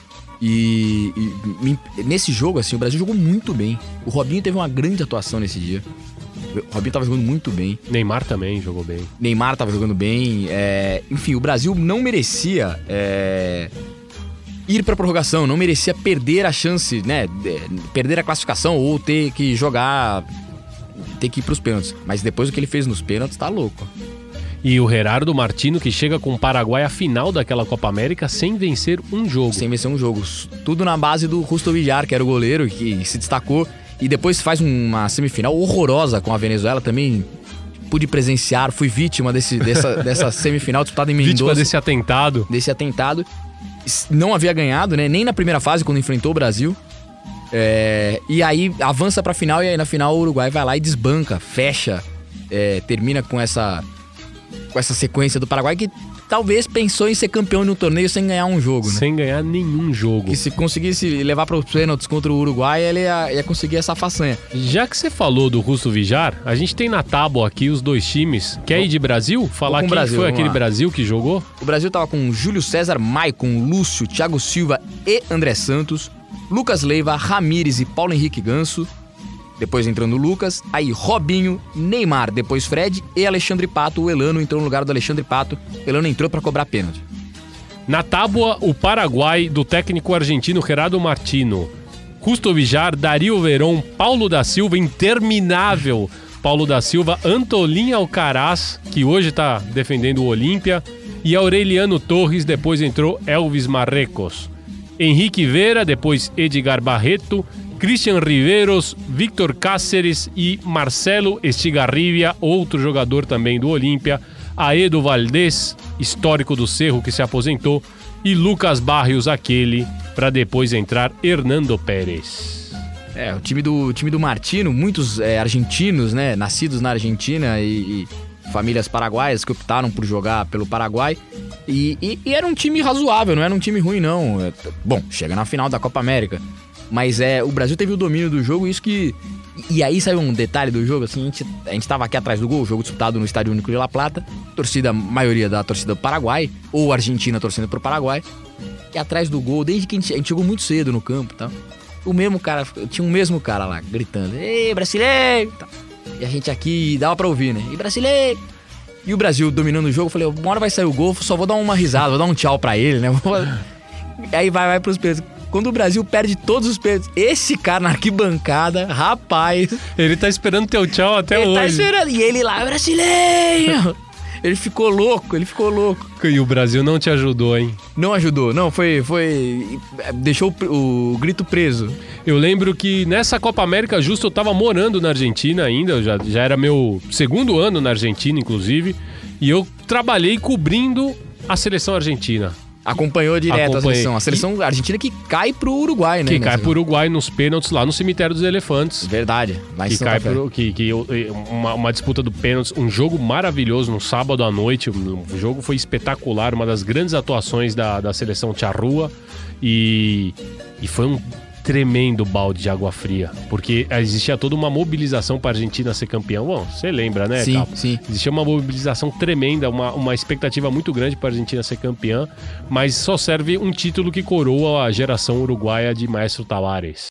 E, e nesse jogo, assim, o Brasil jogou muito bem. O Robinho teve uma grande atuação nesse dia. O Robinho tava jogando muito bem. Neymar também jogou bem. Neymar tava jogando bem. É, enfim, o Brasil não merecia... É, ir pra prorrogação, não merecia perder a chance, né, perder a classificação ou ter que jogar, ter que ir pros pênaltis. Mas depois do que ele fez nos pênaltis, tá louco. E o Gerardo Martino, que chega com o Paraguai à final daquela Copa América sem vencer um jogo. Sem vencer um jogo. Tudo na base do Justo Villar, que era o goleiro que se destacou. E depois faz uma semifinal horrorosa com a Venezuela também. Pude presenciar, fui vítima desse, dessa, dessa semifinal disputada em Mendoza. Vítima desse atentado. Desse atentado. Não havia ganhado, né? Nem na primeira fase, quando enfrentou o Brasil. É, e aí avança pra final, e aí na final o Uruguai vai lá e desbanca, fecha, é, termina com essa, com essa sequência do Paraguai, que talvez pensou em ser campeão no torneio sem ganhar um jogo, né? Sem ganhar nenhum jogo. Que se conseguisse levar para os pênaltis contra o Uruguai, ele ia, ia conseguir essa façanha. Já que você falou do Justo Villar, a gente tem na tábua aqui os dois times. Quer ir de Brasil? Falar quem Brasil, foi aquele lá. Brasil que jogou? O Brasil tava com Júlio César, Maicon, Lúcio, Thiago Silva e André Santos, Lucas Leiva, Ramires e Paulo Henrique Ganso. Depois entrando o Lucas, aí Robinho, Neymar, depois Fred e Alexandre Pato. O Elano entrou no lugar do Alexandre Pato. O Elano entrou pra cobrar pênalti. Na tábua, o Paraguai do técnico argentino Gerardo Martino. Justo Villar, Darío Verón, Paulo da Silva, interminável Paulo da Silva, Antolín Alcaraz, que hoje está defendendo o Olímpia, e Aureliano Torres, depois entrou Elvis Marrecos. Henrique Vera, depois Edgar Barreto, Christian Riveros, Victor Cáceres e Marcelo Estigarribia, outro jogador também do Olímpia, Aedo Valdés, histórico do Cerro que se aposentou, e Lucas Barrios, aquele, para depois entrar Hernando Pérez. É, o time do, o time do Martino, muitos é, argentinos, né, nascidos na Argentina e, e famílias paraguaias que optaram por jogar pelo Paraguai. E, e, e era um time razoável, não era um time ruim, não. É, bom, chega na final da Copa América. Mas é, o Brasil teve o domínio do jogo, isso que... E aí saiu um detalhe do jogo, assim, a gente, a gente tava aqui atrás do gol, o jogo disputado no Estádio Único de La Plata, torcida, maioria da torcida do Paraguai, ou Argentina torcendo pro Paraguai, e atrás do gol, desde que a gente, a gente chegou muito cedo no campo e tal, o mesmo cara, tinha um mesmo cara lá, gritando, ei, brasileiro! E a gente aqui, dava pra ouvir, né? E brasileiro! E o Brasil dominando o jogo, eu falei, uma hora vai sair o gol, só vou dar uma risada, vou dar um tchau pra ele, né? Aí vai, vai pros pênaltis. Quando o Brasil perde todos os pênaltis, esse cara na arquibancada, rapaz... Ele tá esperando teu tchau até ele hoje. Ele tá esperando, e ele lá, brasileiro! Ele ficou louco, ele ficou louco. E o Brasil não te ajudou, hein? Não ajudou, não, foi... foi deixou o, o grito preso. Eu lembro que nessa Copa América, justo eu tava morando na Argentina ainda, já, já era meu segundo ano na Argentina, inclusive, e eu trabalhei cobrindo a seleção argentina. Acompanhou direto Acompanhei. a seleção. A seleção e... argentina que cai pro Uruguai, né? Que cai pro Uruguai nos pênaltis lá no Cemitério dos Elefantes. Verdade. Lá em que Santa cai Fé. pro, que, que uma, uma disputa do pênaltis, um jogo maravilhoso no sábado à noite. O jogo foi espetacular, uma das grandes atuações da, da seleção charrúa. E, e foi um tremendo balde de água fria, porque existia toda uma mobilização para a Argentina ser campeão. Bom, você lembra, né, Sim, Capo? sim. Existia uma mobilização tremenda, uma, uma expectativa muito grande para a Argentina ser campeã, mas só serve um título que coroa a geração uruguaia de Maestro Tavares.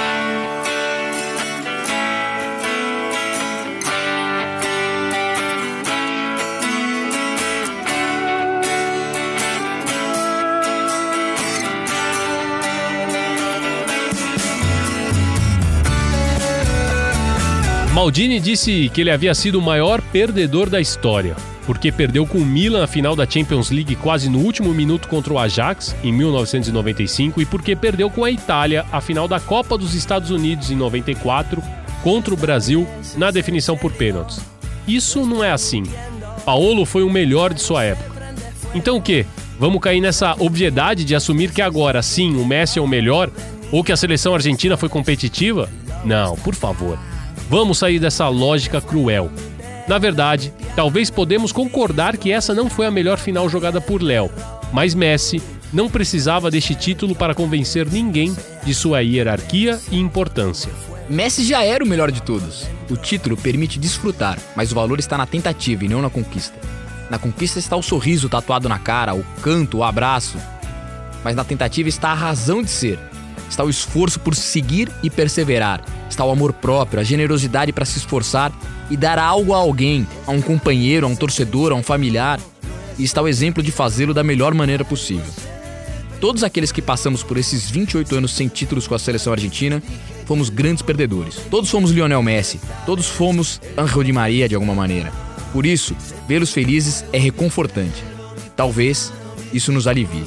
Maldini disse que ele havia sido o maior perdedor da história, porque perdeu com o Milan a final da Champions League quase no último minuto contra o Ajax, em mil novecentos e noventa e cinco, e porque perdeu com a Itália a final da Copa dos Estados Unidos em noventa e quatro, contra o Brasil, na definição por pênaltis. Isso não é assim. Paolo foi o melhor de sua época. Então o quê? Vamos cair nessa obviedade de assumir que agora, sim, o Messi é o melhor, ou que a seleção argentina foi competitiva? Não, por favor. Vamos sair dessa lógica cruel. Na verdade, talvez podemos concordar que essa não foi a melhor final jogada por Léo, mas Messi não precisava deste título para convencer ninguém de sua hierarquia e importância. Messi já era o melhor de todos. O título permite desfrutar, mas o valor está na tentativa e não na conquista. Na conquista está o sorriso tatuado na cara, o canto, o abraço. Mas na tentativa está a razão de ser. Está o esforço por seguir e perseverar. Está o amor próprio, a generosidade para se esforçar e dar algo a alguém, a um companheiro, a um torcedor, a um familiar. E está o exemplo de fazê-lo da melhor maneira possível. Todos aqueles que passamos por esses vinte e oito anos sem títulos com a seleção argentina, fomos grandes perdedores. Todos fomos Lionel Messi, todos fomos Ángel Di Maria de alguma maneira. Por isso, vê-los felizes é reconfortante. Talvez isso nos alivie.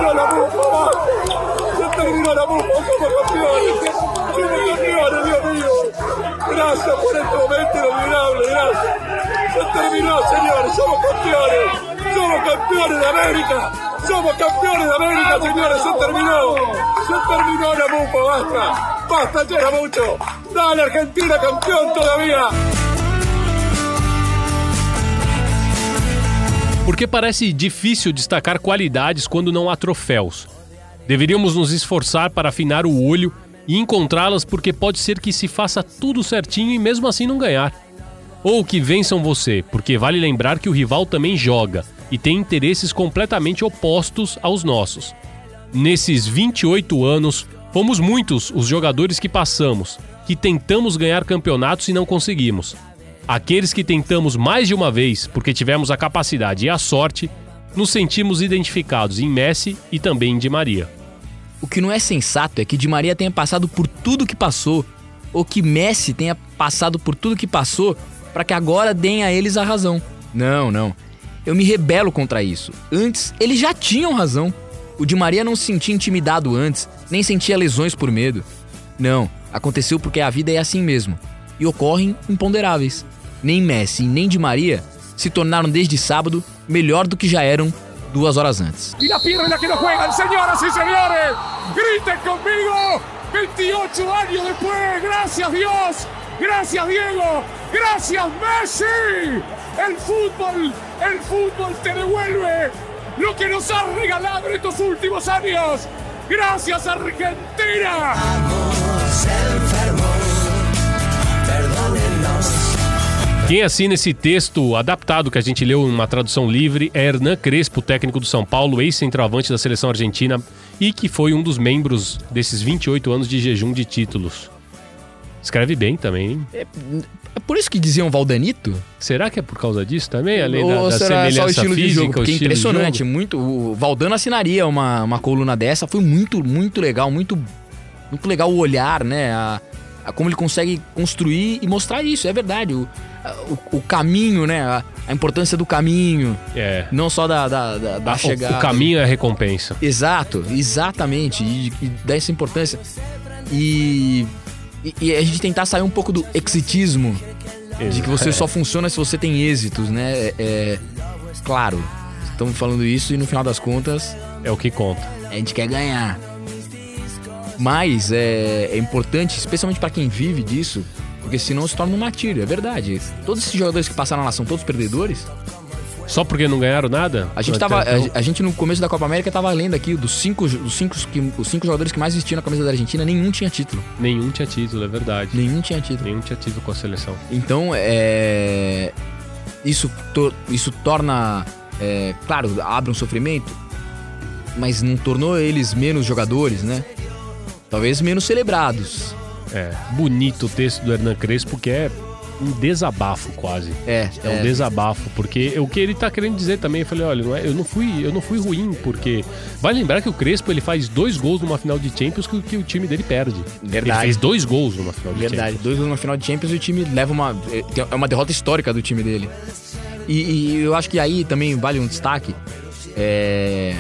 Terminó la mufa, somos campeones, somos campeones, Dios mío. Gracias por este momento inolvidable, gracias. Se terminó, señores, somos campeones, somos campeones de América, somos campeones de América, señores, se terminó, se terminó la mufa, basta, basta, ya era mucho. Dale, Argentina, campeón todavía. Porque parece difícil destacar qualidades quando não há troféus. Deveríamos nos esforçar para afinar o olho e encontrá-las, porque pode ser que se faça tudo certinho e mesmo assim não ganhar. Ou que vençam você, porque vale lembrar que o rival também joga e tem interesses completamente opostos aos nossos. Nesses vinte e oito anos, fomos muitos os jogadores que passamos, que tentamos ganhar campeonatos e não conseguimos. Aqueles que tentamos mais de uma vez porque tivemos a capacidade e a sorte, nos sentimos identificados em Messi e também em Di Maria. O que não é sensato é que Di Maria tenha passado por tudo que passou, ou que Messi tenha passado por tudo que passou, para que agora deem a eles a razão. Não, não. Eu me rebelo contra isso. Antes, eles já tinham razão. O Di Maria não se sentia intimidado antes, nem sentia lesões por medo. Não, aconteceu porque a vida é assim mesmo. E ocorrem imponderáveis. Nem Messi nem Di Maria se tornaram desde sábado melhor do que já eram duas horas antes. Y la pierna que no juegan, señoras y señores. Griten conmigo. veintiocho años después. Gracias Dios. Gracias Diego. Gracias Messi. El fútbol, el fútbol te devuelve lo que nos ha regalado en estos últimos años. Gracias Argentina. Vamos enfermos. Perdónennos. Quem assina esse texto adaptado que a gente leu em uma tradução livre é Hernan Crespo, técnico do São Paulo, ex-centroavante da seleção argentina e que foi um dos membros desses vinte e oito anos de jejum de títulos. Escreve bem também, hein? É, é por isso que diziam Valdanito? Será que é por causa disso também? Além da, Ou da será semelhança só o estilo física, de jogo? Porque é impressionante, jogo? muito. O Valdano assinaria uma, uma coluna dessa, foi muito, muito legal, muito, muito legal o olhar, né? A, a como ele consegue construir e mostrar isso, é verdade. O, o, o caminho, né? A, a importância do caminho. É. Não só da, da, da, da Ah, chegada. O, o caminho é a recompensa. Exato, exatamente. E, e dá essa importância. E, e, e a gente tentar sair um pouco do exitismo. Exato. De que você só funciona se você tem êxitos, né? É, é, claro, estamos falando isso e no final das contas... É o que conta. A gente quer ganhar. Mas é, é importante, especialmente para quem vive disso, porque senão se torna um martírio, é verdade. Todos esses jogadores que passaram lá são todos perdedores. Só porque não ganharam nada? A gente, tava, a, a gente no começo da Copa América tava lendo aqui dos cinco, dos cinco, que, os cinco jogadores que mais vestiam a camisa da Argentina, nenhum tinha título. Nenhum tinha título, é verdade. Nenhum tinha título. Nenhum tinha título com a seleção. Então, é, isso, to, isso torna, é, claro, abre um sofrimento, mas não tornou eles menos jogadores, né? Talvez menos celebrados. É, bonito o texto do Hernan Crespo, que é um desabafo quase. É, é um é. desabafo, porque o que ele tá querendo dizer também, eu falei, olha, não é, eu não fui, eu não fui ruim, porque vai lembrar que o Crespo, ele faz dois gols numa final de Champions que, que o time dele perde. Verdade. Ele fez dois gols numa final de Verdade, Champions. dois gols numa final de Champions e o time leva uma... É uma derrota histórica do time dele. E, e eu acho que aí também vale um destaque, é...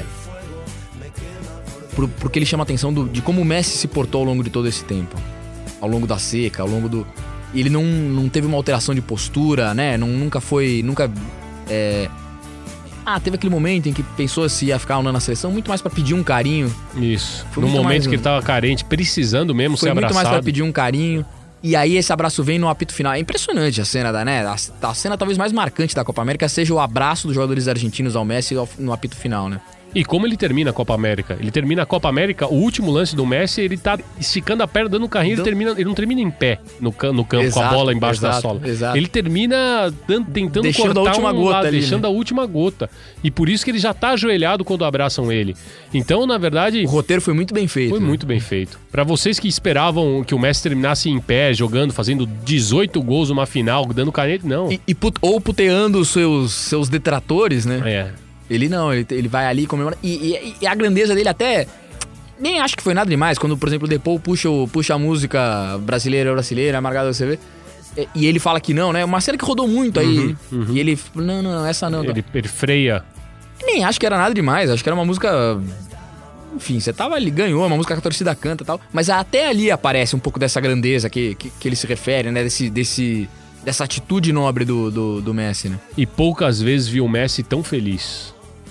Por, porque ele chama a atenção do, de como o Messi se portou ao longo de todo esse tempo. Ao longo da seca, ao longo do... Ele não, não teve uma alteração de postura, né? Não, nunca foi... Nunca... É... Ah, teve aquele momento em que pensou se ia ficar um ano na seleção, muito mais pra pedir um carinho. Isso. Foi no muito momento mais, que ele tava carente, precisando mesmo Foi ser muito abraçado. mais pra pedir um carinho. E aí esse abraço vem no apito final. É impressionante a cena da, né? A, a cena talvez mais marcante da Copa América seja o abraço dos jogadores argentinos ao Messi no apito final, né? E como ele termina a Copa América? Ele termina a Copa América, o último lance do Messi, ele tá esticando a perna, dando um carrinho, ele, termina, ele não termina em pé no, can, no campo, Exato, com a bola embaixo exato, da sola. exato. Ele termina dan, tentando Deixando cortar a última um gota lado, ali, deixando né? a última gota. E por isso que ele já tá ajoelhado quando abraçam ele. Então, na verdade... O roteiro foi muito bem feito. Foi né? muito bem feito. Pra vocês que esperavam que o Messi terminasse em pé, jogando, fazendo dezoito gols numa final, dando caneta, não. E, e put, ou puteando os seus, seus detratores, né? É. Ele não, ele, ele vai ali comemora. E, e, e a grandeza dele até... Nem acho que foi nada demais. Quando, por exemplo, o Depou puxa, puxa a música brasileira, brasileira, amargada você vê. E, e ele fala que não, né? Uma cena que rodou muito aí. Uhum, uhum. E ele... Não, não, essa não. Ele, ele freia. Nem acho que era nada demais. Acho que era uma música... Enfim, você tava ali, ganhou, uma música que a torcida canta e tal. Mas até ali aparece um pouco dessa grandeza que, que, que ele se refere, né? Desse... desse dessa atitude nobre do, do, do Messi, né? E poucas vezes vi o Messi tão feliz.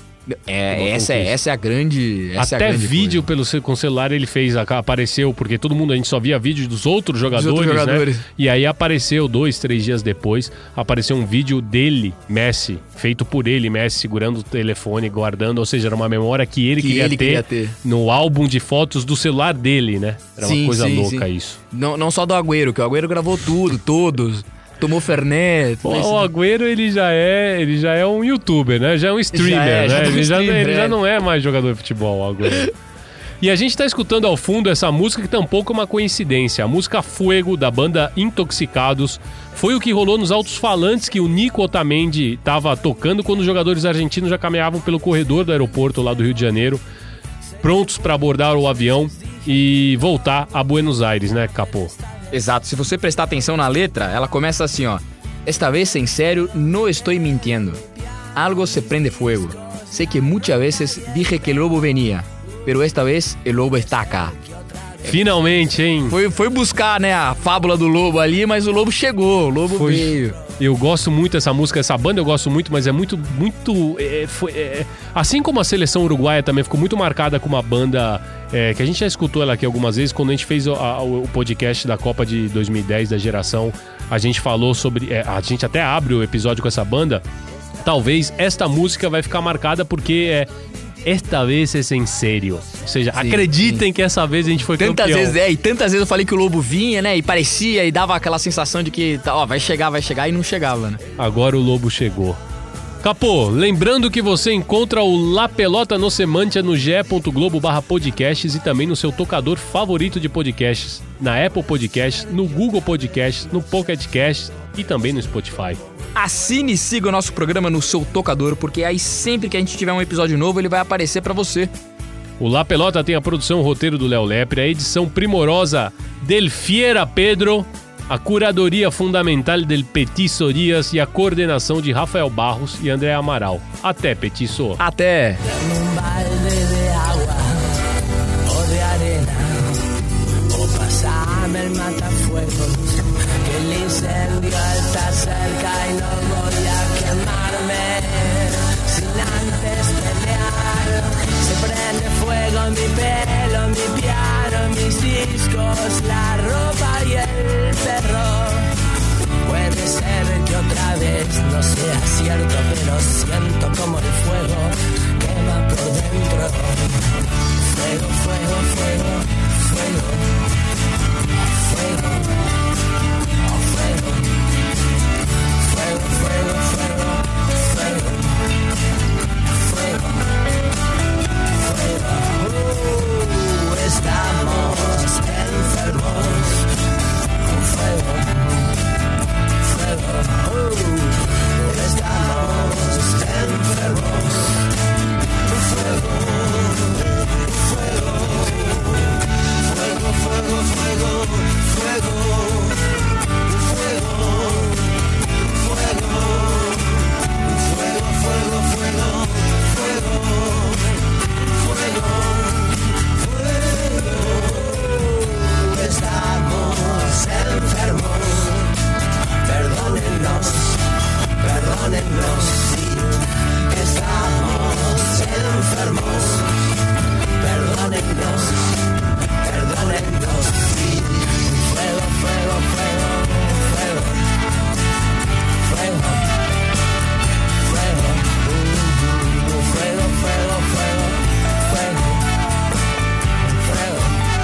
É, essa é, essa é a grande. Essa Até é a grande vídeo pelo, com o celular ele fez, apareceu, porque todo mundo, a gente só via vídeo dos outros jogadores, outros jogadores. né? E aí apareceu, dois, três dias depois, apareceu um vídeo dele, Messi, feito por ele, Messi segurando o telefone, guardando, ou seja, era uma memória que ele, Que queria, ele ter queria ter no álbum de fotos do celular dele, né? Era Sim, uma coisa sim, louca sim. isso. Não, não só do Agüero, que o Agüero gravou tudo, todos. Tomou Fernet. O, o Agüero, ele já é, ele já é um youtuber, né? Já é um streamer, Já é, já né? é um ele, já, streamer, ele é. já não é mais jogador de futebol, o Agüero. E a gente tá escutando ao fundo essa música que tampouco é uma coincidência. A música Fuego, da banda Intoxicados, foi o que rolou nos altos-falantes que o Nico Otamendi tava tocando quando os jogadores argentinos já caminhavam pelo corredor do aeroporto lá do Rio de Janeiro, prontos para abordar o avião e voltar a Buenos Aires, né, Capô? Exato. Se você prestar atenção na letra, ela começa assim, ó. Esta vez, en serio, no estoy mintiendo. Algo se prende fuego. Sé que muchas veces dije que el lobo venía, pero esta vez el lobo está acá. Finalmente, hein? Foi, foi buscar, né, a fábula do lobo ali, mas o lobo chegou, o lobo foi. veio. Eu gosto muito dessa música, essa banda eu gosto muito, mas é muito, muito... É, foi, é, assim como a seleção uruguaia também ficou muito marcada com uma banda é, que a gente já escutou ela aqui algumas vezes, quando a gente fez o, a, o podcast da Copa de dois mil e dez, da geração, a gente falou sobre... É, a gente até abre o episódio com essa banda. Talvez esta música vai ficar marcada porque é... Esta vez é em sério. Ou seja, sim, acreditem sim. que essa vez a gente foi tantas campeão. Vezes, é, e tantas vezes eu falei que o lobo vinha, né? E parecia, e dava aquela sensação de que, ó, vai chegar, vai chegar, e não chegava, né? Agora o lobo chegou. Capô, lembrando que você encontra o La Pelota no Semantia no ge ponto globo barra podcasts e também no seu tocador favorito de podcasts, na Apple Podcasts, no Google Podcasts, no Pocket Casts e também no Spotify. Assine e siga o nosso programa no seu tocador, porque aí sempre que a gente tiver um episódio novo, ele vai aparecer pra você. O La Pelota tem a produção, o roteiro do Léo Lepre, a edição primorosa del Fiera Pedro, a curadoria fundamental del Petiço Dias e a coordenação de Rafael Barros e André Amaral. Até, Petiço. Até. El incendio está cerca y no voy a quemarme sin antes pelear. Se prende fuego en mi pelo, en mi piano, en mis discos, la ropa y el perro. Puede ser que otra vez no sea cierto, pero siento como el fuego quema por dentro. Fuego, fuego, fuego, fuego, fuego. Fuego, fuego, fuego, fuego, fuego, fuego. Uh, estamos enfermos. Fuego, fuego. Uh, estamos enfermos. Fuego, fuego, fuego, fuego, fuego, fuego. Estamos enfermos, perdónennos, perdónennos, sí. Estamos enfermos, perdónennos, perdónennos, sí. Fuego, fuego, fuego, fuego, fuego, fuego, uh, fuego, fuego, fuego, fuego, fuego.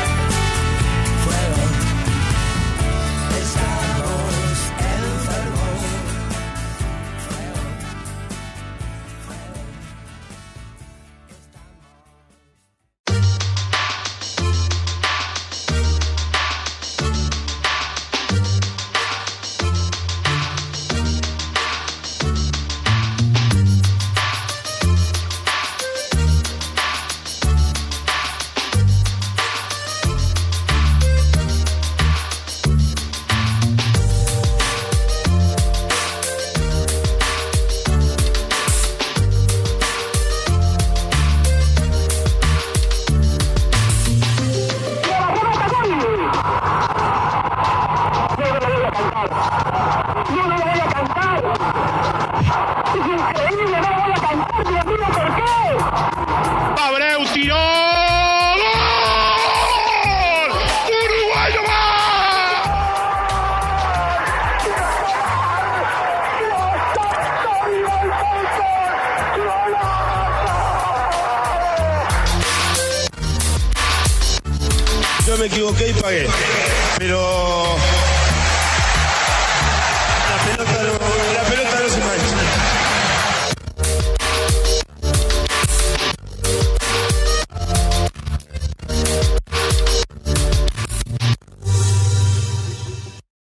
Yo me equivoqué y pagué, pero la pelota no, la